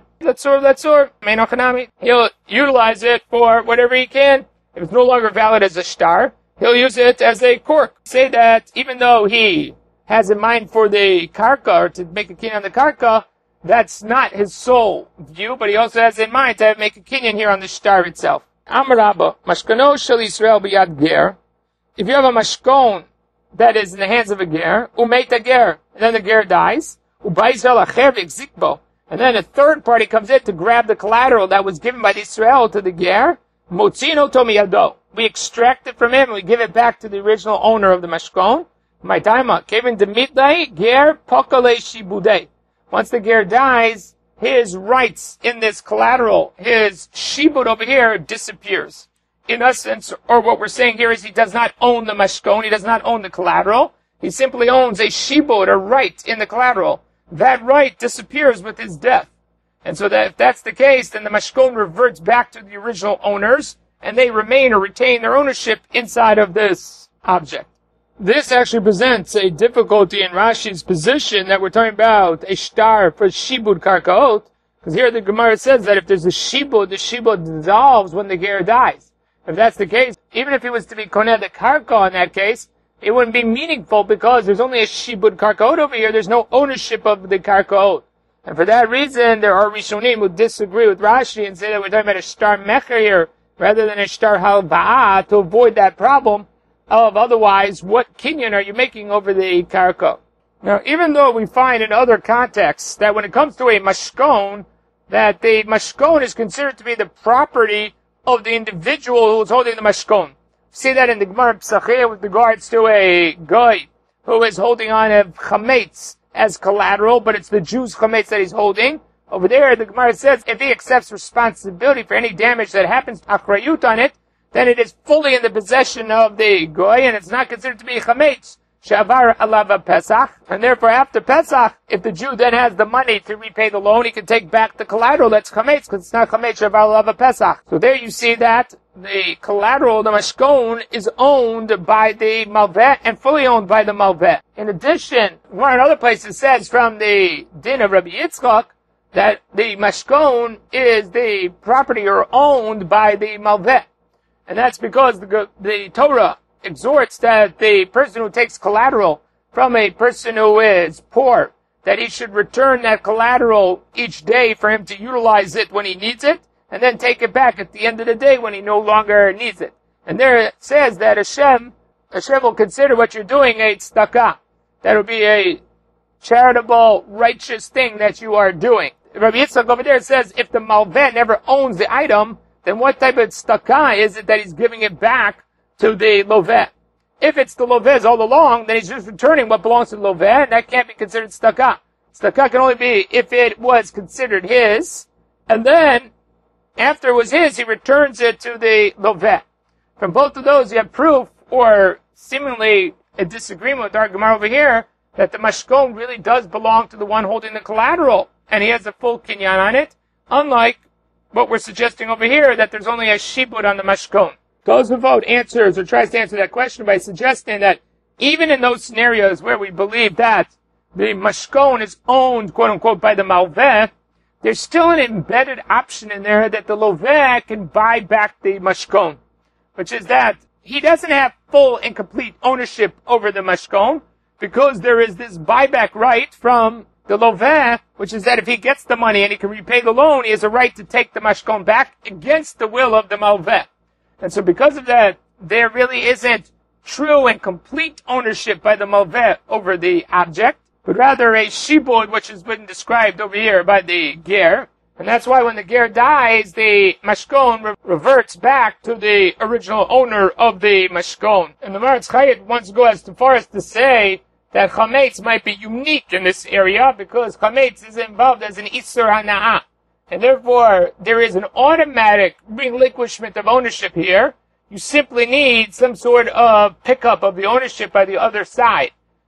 Letzor, he'll utilize it for whatever he can. If it's no longer valid as a shtar, he'll use it as a cork. Say that even though he has in mind for the karka, or to make a kinyan on the karka, that's not his sole view, but he also has in mind to make a kinyan here on the shtar itself. Amar Rabba, Mashkano shel Yisrael b'yad ger. If you have a mashkon that is in the hands of a ger, umeit a ger, and then the ger dies, ubayzel acher v'exikbo, and then a third party comes in to grab the collateral that was given by the Israel to the ger, motzino to miyado. We extract it from him and we give it back to the original owner of the mashkon. My taima, kevin demitlai ger pokale shibudei. Once the ger dies, his rights in this collateral, his shibud over here, disappears. In essence, or what we're saying here is he does not own the mashkon, he does not own the collateral. He simply owns a shibud, a right in the collateral. That right disappears with his death. And so that if that's the case, then the mashkon reverts back to the original owners, and they remain or retain their ownership inside of this object. This actually presents a difficulty in Rashi's position that we're talking about a shtar for shibud karkaot, because here the Gemara says that if there's a shibud, the shibud dissolves when the ger dies. If that's the case, even if he was to be koneh the karka in that case, it wouldn't be meaningful because there's only a shibud karkaot over here, there's no ownership of the karkaot. And for that reason, there are Rishonim who disagree with Rashi and say that we're talking about a shtar mecher here, rather than a shtar halva'ah, to avoid that problem of otherwise, what kinyan are you making over the karka? Now, even though we find in other contexts that when it comes to a mashkon, that the mashkon is considered to be the property of the individual who is holding the mashkon. See that in the Gemara Pesachim with regards to a guy who is holding on a chametz as collateral, but it's the Jew's chametz that he's holding. Over there, the Gemara says if he accepts responsibility for any damage that happens, achrayut on it, then it is fully in the possession of the goy, and it's not considered to be chametz. Shavar alava Pesach, and therefore after Pesach, if the Jew then has the money to repay the loan, he can take back the collateral that's chametz, because it's not chametz shavar alava Pesach. So there you see that the collateral, the mashkon, is owned by the malveh and fully owned by the malveh. In addition, one other place it says from the din of Rabbi Yitzchak that the mashkon is the property or owned by the malveh. And that's because the Torah exhorts that the person who takes collateral from a person who is poor, that he should return that collateral each day for him to utilize it when he needs it, and then take it back at the end of the day when he no longer needs it. And there it says that Hashem will consider what you're doing a tzedakah. That will be a charitable, righteous thing that you are doing. Rabbi Yitzchak over there says if the malveh never owns the item, then what type of tzedakah is it that he's giving it back to the loveh? If it's the loveh's all along, then he's just returning what belongs to the loveh, and that can't be considered tzedakah. Tzedakah can only be if it was considered his, and then, after it was his, he returns it to the loveh. From both of those, you have proof, or seemingly a disagreement with our Gemara over here, that the mashkon really does belong to the one holding the collateral, and he has a full kinyan on it, unlike what we're suggesting over here, that there's only a shibud on the mashkon. Tosafot answers, or tries to answer that question by suggesting that even in those scenarios where we believe that the mashkon is owned, quote unquote, by the malveh, there's still an embedded option in there that the loveh can buy back the mashkon, which is that he doesn't have full and complete ownership over the mashkon, because there is this buyback right from the loveh, which is that if he gets the money and he can repay the loan, he has a right to take the mashkon back against the will of the malveh. And so because of that, there really isn't true and complete ownership by the malveh over the object, but rather a shibud, which has been described over here by the ger. And that's why when the ger dies, the mashkon reverts back to the original owner of the mashkon. And the Maharatz Chayet wants to go as far as to say that chametz might be unique in this area because chametz is involved as an isur hana'ah. And therefore, there is an automatic relinquishment of ownership here. You simply need some sort of pickup of the ownership by the other side.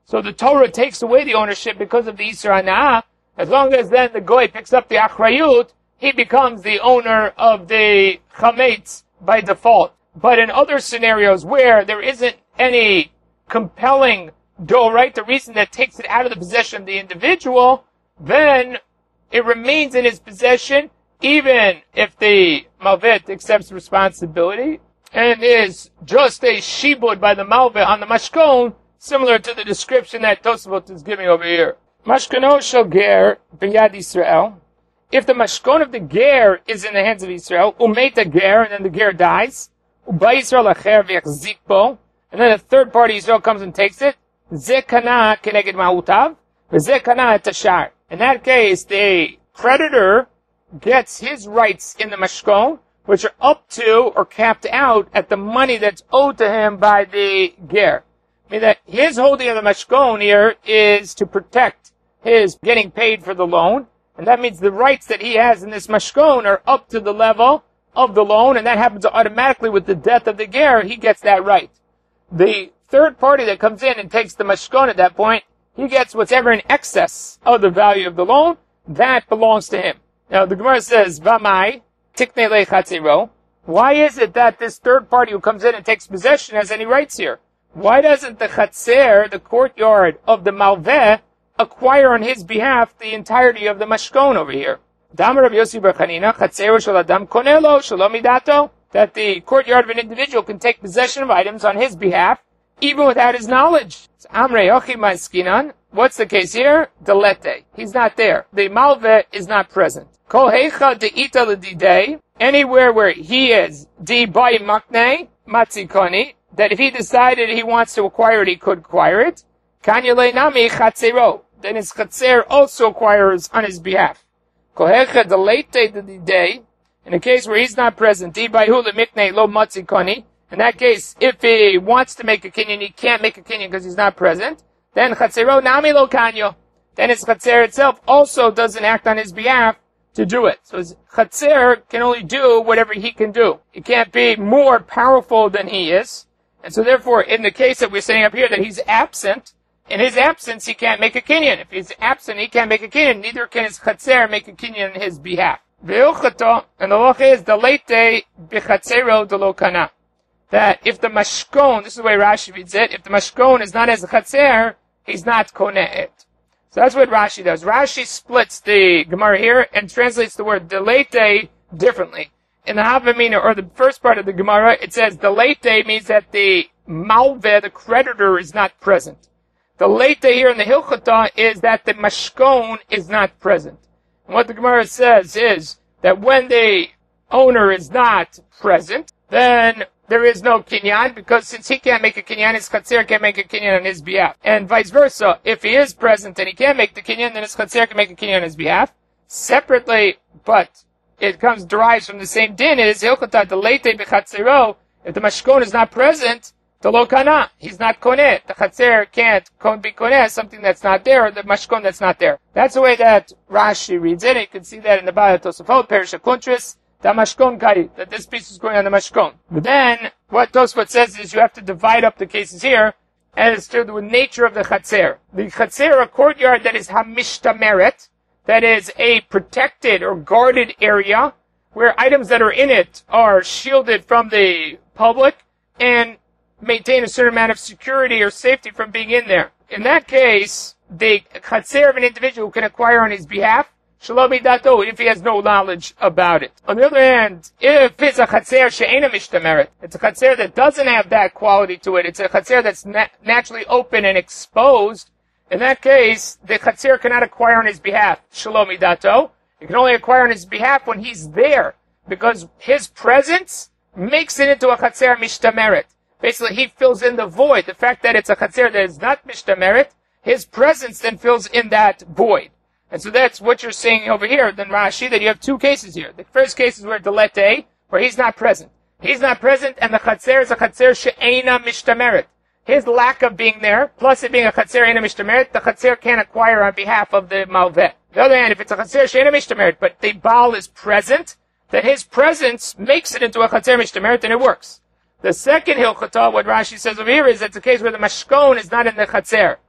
So the Torah takes away the ownership because of the Isur Hana'ah. As long as then the Goy picks up the Achrayut, he becomes the owner of the Chametz by default. But in other scenarios where there isn't any compelling Doraita reason that takes it out of the possession of the individual, then it remains in his possession even if the Malvet accepts responsibility and is just a shibud by the Malvet on the Mashkon, similar to the description that Tosafot is giving over here. Mashkono shel ger b'yad Yisrael. If the mashkon of the ger is in the hands of Israel, umeta ger, and then the ger dies, uba Yisrael acher v'yachzik bo, and then a third party Israel comes and takes it, ze kana keneged ma'utav, v'ze kana et tashar. In that case, the creditor gets his rights in the mashkon, which are up to or capped out at the money that's owed to him by the ger. I mean that his holding of the mashkon here is to protect his getting paid for the loan, and that means the rights that he has in this mashkon are up to the level of the loan, and that happens automatically with the death of the ger. He gets that right. The third party that comes in and takes the mashkon at that point, he gets whatever in excess of the value of the loan, that belongs to him. Now the Gemara says, Vamai, tikne le chatziro. Why is it that this third party who comes in and takes possession has any rights here? Why doesn't the chatzer, the courtyard of the malveh, acquire on his behalf the entirety of the mashkon over here? Damar Rav Yossi bar Chanina, chatzeru shel adam konelo shelo midato, that the courtyard of an individual can take possession of items on his behalf, even without his knowledge. Amrei ochi ma'skinan. What's the case here? Delete. He's not there. The malveh is not present. Kol heicha de'ita l'didei. Anywhere where he is, di bai makne, matzikoni, that if he decided he wants to acquire it, he could acquire it. Kanyale nami chatzero. Then his chatzer also acquires on his behalf. Kol heicha delete l'didei. In a case where he's not present, di bai hu l'mikne lo matzikoni. In that case, if he wants to make a kinyan, he can't make a kinyan because he's not present. Then chatzero nami lo kanyo. Then his chatzer itself also doesn't act on his behalf to do it. So his chatzer can only do whatever he can do. He can't be more powerful than he is. And so therefore, in the case that we're setting up here, that he's absent, in his absence, he can't make a kinyan. If he's absent, he can't make a kinyan. Neither can his chatzer make a kinyan on his behalf. Ve'uchato, and the locha is delete bichatzero de lo kana. That if the mashkon, this is the way Rashi reads it, if the mashkon is not as a chatzer, he's not koneh it. So that's what Rashi does. Rashi splits the Gemara here and translates the word delete differently. In the Havamina, or the first part of the Gemara, it says delete means that the malveh, the creditor, is not present. Delete here in the Hilchata is that the mashkon is not present. And what the Gemara says is that when the owner is not present, then there is no kinyan, because since he can't make a kinyan, his chatzer can't make a kinyan on his behalf. And vice versa, if he is present and he can't make the kinyan, then his chatzer can make a kinyan on his behalf. Separately, but it derives from the same din, is hilchata delete bechatzero. If the mashkon is not present, the lo kana, he's not koneh. The chatzer can't be koneh, something that's not there, or the mashkon that's not there. That's the way that Rashi reads it. You can see that in the Ba'al Tosafot, Perish HaKuntris, the mashkon kai, that this piece is going on the mashkon. But then, what Tosfot says is you have to divide up the cases here as to the nature of the chatzer. The chatzer, a courtyard that is hamishtameret, that is a protected or guarded area where items that are in it are shielded from the public and maintain a certain amount of security or safety from being in there. In that case, the chatzer of an individual can acquire on his behalf Shalom Dato, if he has no knowledge about it. On the other hand, if it's a chatzer she'ena mishtameret, it's a chatzer that doesn't have that quality to it, it's a chatzer that's naturally open and exposed, in that case, the chatzer cannot acquire on his behalf Shalom Dato. He can only acquire on his behalf when he's there, because his presence makes it into a chatzer mishtameret. Basically, he fills in the void. The fact that it's a chatzer that is not mishtameret, his presence then fills in that void. And so that's what you're saying over here, then Rashi, that you have two cases here. The first case is where delete, where he's not present. He's not present, and the chatzer is a chatzer she'ena mishtameret. His lack of being there, plus it being a chatzer she'ena mishtameret, the chatzer can't acquire on behalf of the malveh. On the other hand, if it's a chatzer she'ena mishtameret, but the baal is present, then his presence makes it into a chatzer mishtameret, and it works. The second hilchata, what Rashi says over here, is that it's a case where the mashkon is not in the chatzer.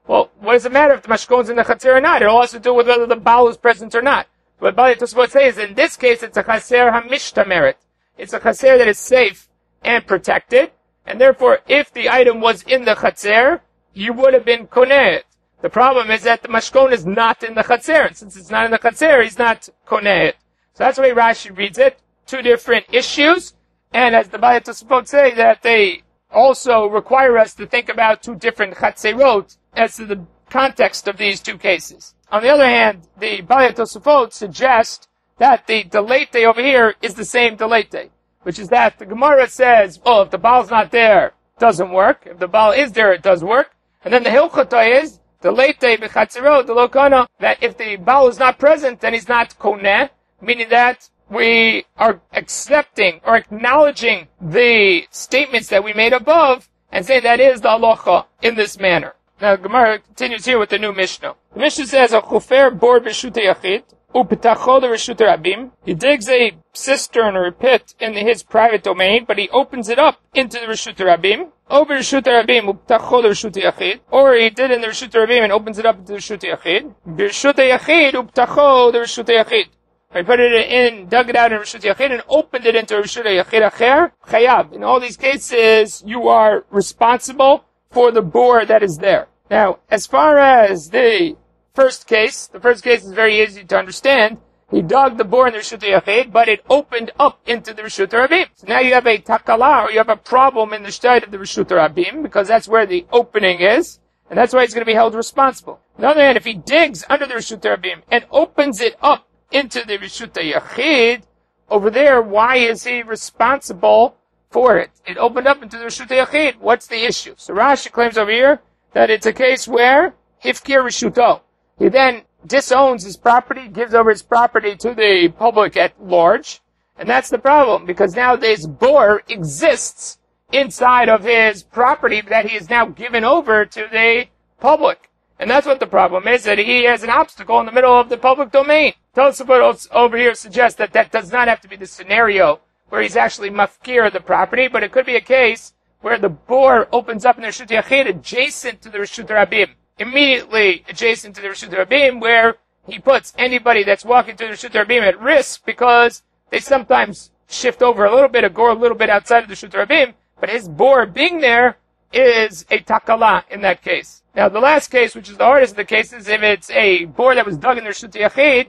Well, what does it matter if the mashkon's in the chaser or not? It all has to do with whether the Baal is present or not. What Balei Tosafot says is, in this case, it's a chaser hamishtameret. It's a chaser that is safe and protected, and therefore, if the item was in the chaser, you would have been koneh it. The problem is that the mashkon is not in the chaser, and since it's not in the chaser, he's not koneh it. So that's the way Rashi reads it. Two different issues, and as the Balei Tosafot say, that they also require us to think about two different chatzerot as to the context of these two cases. On the other hand, the Balei Tosafot suggest that the delete over here is the same delete, which is that the Gemara says, oh, if the Baal's not there, it doesn't work. If the Baal is there, it does work. And then the Hilchota is, delete b'chatzerot, the lokana, that if the Baal is not present, then he's not koneh, meaning that we are accepting or acknowledging the statements that we made above and say that is the halacha in this manner. Now, Gemara continues here with the new Mishnah. The Mishnah says, a chufer bor b'shutei yachid, upitacho l'reshutei rabim. He digs a cistern or a pit in his private domain, but he opens it up into the reshutei rabim. Over reshutei rabim, upitacho l'reshutei yachid. Or he did in the reshutei rabim and opens it up into the reshutei yachid. B'reshutei yachid, upitacho l'reshutei yachid. I put it in, dug it out in Reshut Yachid and opened it into Reshut Yachid Acher, Chayav. In all these cases, you are responsible for the bore that is there. Now, as far as the first case is very easy to understand. He dug the bore in the Reshut Yachid, but it opened up into the Reshut Rabim. So now you have a takala, or you have a problem in the state of the Reshut Rabim, because that's where the opening is, and that's why he's going to be held responsible. On the other hand, if he digs under the Reshut Rabim and opens it up into the Reshut Yachid, over there, why is he responsible for it? It opened up into the Reshut Yachid. What's the issue? So Rashi claims over here that it's a case where Hifkir Reshuto. He then disowns his property, gives over his property to the public at large, and that's the problem, because now this bore exists inside of his property that he has now given over to the public. And that's what the problem is, that he has an obstacle in the middle of the public domain. Tosafot over here suggests that that does not have to be the scenario where he's actually mafkir the property, but it could be a case where the bore opens up in the Reshut Yachid adjacent to the Reshut Rabim. Immediately adjacent to the Reshut Rabim, where he puts anybody that's walking through the Reshut Rabim at risk, because they sometimes shift over a little bit or go a little bit outside of the Reshut Rabim, but his bore being there is a takala in that case. Now, the last case, which is the hardest of the cases, if it's a bore that was dug in the Reshut Yachid,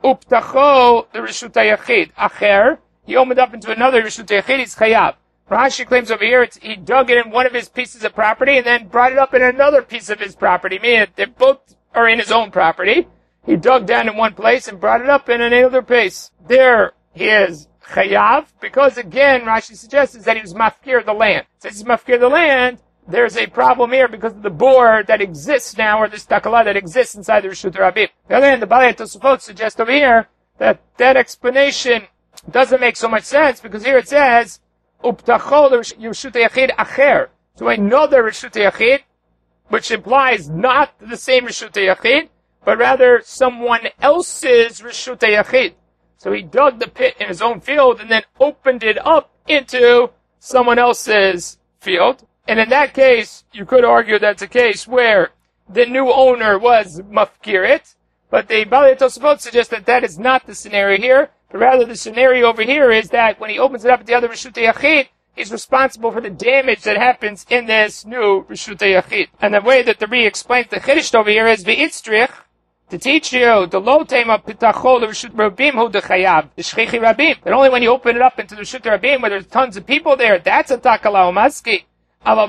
uptacho the Reshut Yachid acher, he opened up into another Reshut Yachid, he's chayav. Rashi claims over here, he dug it in one of his pieces of property and then brought it up in another piece of his property, meaning they both are in his own property. He dug down in one place and brought it up in another place. There he is chayav, because again, Rashi suggests is that he was mafkir the land. Since he's mafkir the land, there's a problem here because of the bore that exists now, or this takala that exists inside the Reshut Rabim. On the other hand, the Balei Tosafot suggests over here that that explanation doesn't make so much sense, because here it says, Uptachol Reshut Yachid Acher, to another Reshut Yachid, which implies not the same Reshut Yachid, but rather someone else's Reshut Yachid. So he dug the pit in his own field and then opened it up into someone else's field. And in that case, you could argue that's a case where the new owner was mafkirit, but the Balei Tosafot suggests that that is not the scenario here, but rather the scenario over here is that when he opens it up at the other Reshut Yachid, he's responsible for the damage that happens in this new Reshut Yachid. And the way that the Ri explains the Chiddush over here is v'itzrich, to teach you the low tema pitachol the Reshut Rabim hu dechayav the shchichi Rabim. That only when you open it up into the Reshut Rabim where there's tons of people there, that's a takala umaski. When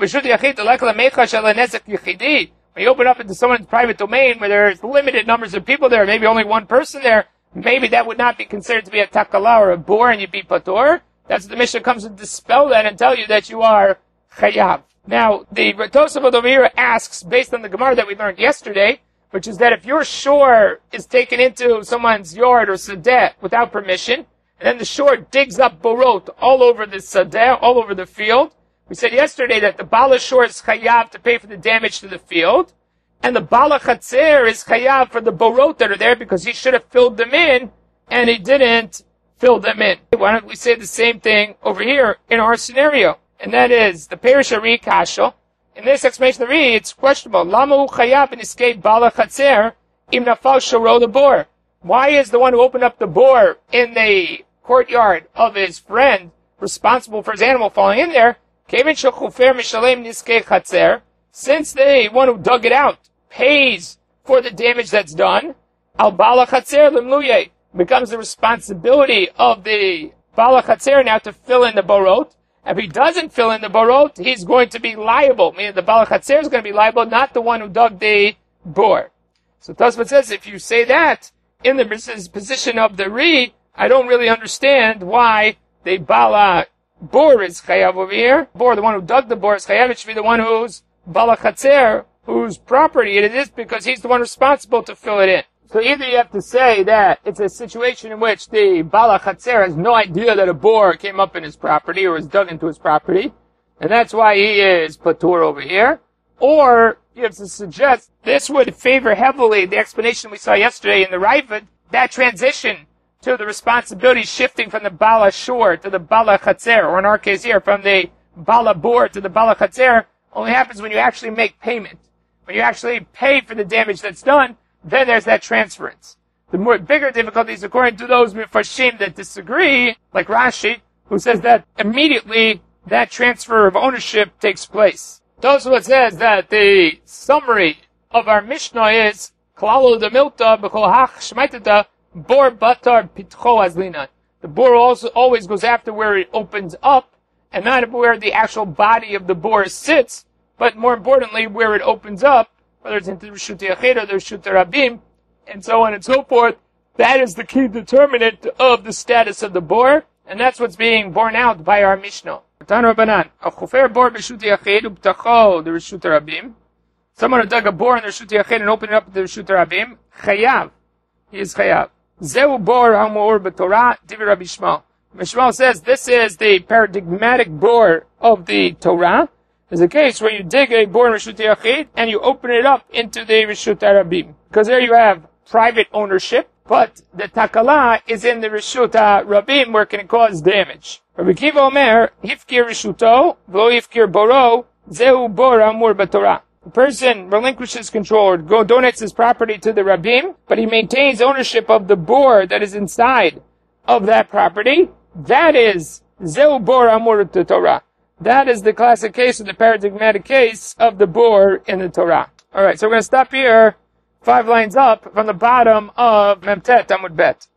you open up into someone's private domain where there's limited numbers of people there, maybe only one person there, maybe that would not be considered to be a takala or a bore and you'd be patur. That's what the Mishnah comes to dispel that and tell you that you are chayav. Now, the Tosafot over here asks, based on the Gemara that we learned yesterday, which is that if your shore is taken into someone's yard or sadeh without permission, and then the shore digs up borot all over the sadeh, all over the field, we said yesterday that the Bala Shor is chayav to pay for the damage to the field, and the Bala Chatzer is chayav for the borot that are there because he should have filled them in, and he didn't fill them in. Why don't we say the same thing over here in our scenario? And that is, the Perish Ari Kasha, in this explanation of the Ri, it's questionable. Lama chayav b'niskei bala chatzer im nafal shoro the bor. Why is the one who opened up the bor in the courtyard of his friend responsible for his animal falling in there? Kevin shechufer mishalem niskei chatzer. Since the one who dug it out pays for the damage that's done, al bala chatzer limluye, becomes the responsibility of the bala chatzer now to fill in the borot. If he doesn't fill in the borot, he's going to be liable. Meaning the bala chatzer is going to be liable, not the one who dug the bor. So Tosfot says, if you say that in the position of the Ri, I don't really understand why the bala bor is chayav over here. Bor, the one who dug the bor, is chayav. It should be the one who's bala chatzer, whose property it is, because he's the one responsible to fill it in. So either you have to say that it's a situation in which the bala chatzer has no idea that a bor came up in his property or was dug into his property, and that's why he is patur over here, or you have to suggest this would favor heavily the explanation we saw yesterday in the Raavad, that transition to the responsibility shifting from the bala shor to the bala chatzer, or in our case here, from the bala bor to the bala chatzer, only happens when you actually make payment. When you actually pay for the damage that's done, then there's that transference. The more bigger difficulties, according to those Mefarshim that disagree, like Rashi, who says that immediately that transfer of ownership takes place. Tosfot says that the summary of our Mishnah is Klalo de Milta b'chol hach shmaitata bor batar pitcho azlinan. The bor also always goes after where it opens up, and not where the actual body of the bor sits, but more importantly, where it opens up, whether it's into the Reshut Yachid or the Reshut Rabim, and so on and so forth. That is the key determinant of the status of the bor, and that's what's being borne out by our Mishnah. Tana Rabbanan, a chofer bor b'Reshut Yachid u'ptacho the Reshut Rabim. Someone who dug a bor in the Reshut Yachid and opened it up to the Reshut Rabim, chayav. He is chayav. Zeu bor ha'mu'ur b'Torah, divi Rabbi Shmuel. Shmuel says this is the paradigmatic bor of the Torah. There's a case where you dig a bor in Reshut Yachid and you open it up into the Reshut Rabim. Because there you have private ownership, but the takala is in the Reshut Rabim where it can cause damage. Rabbi Kiva Omer, hifkir Reshuto, v'lo hifkir boro, zeu bor amur b'Torah. The person relinquishes control or donates his property to the Rabim, but he maintains ownership of the bor that is inside of that property. That is zeu bor amur b'Torah. That is the classic case, or the paradigmatic case of the bor in the Torah. Alright, so we're going to stop here, 5 lines up from the bottom of Memtet Amud Bet.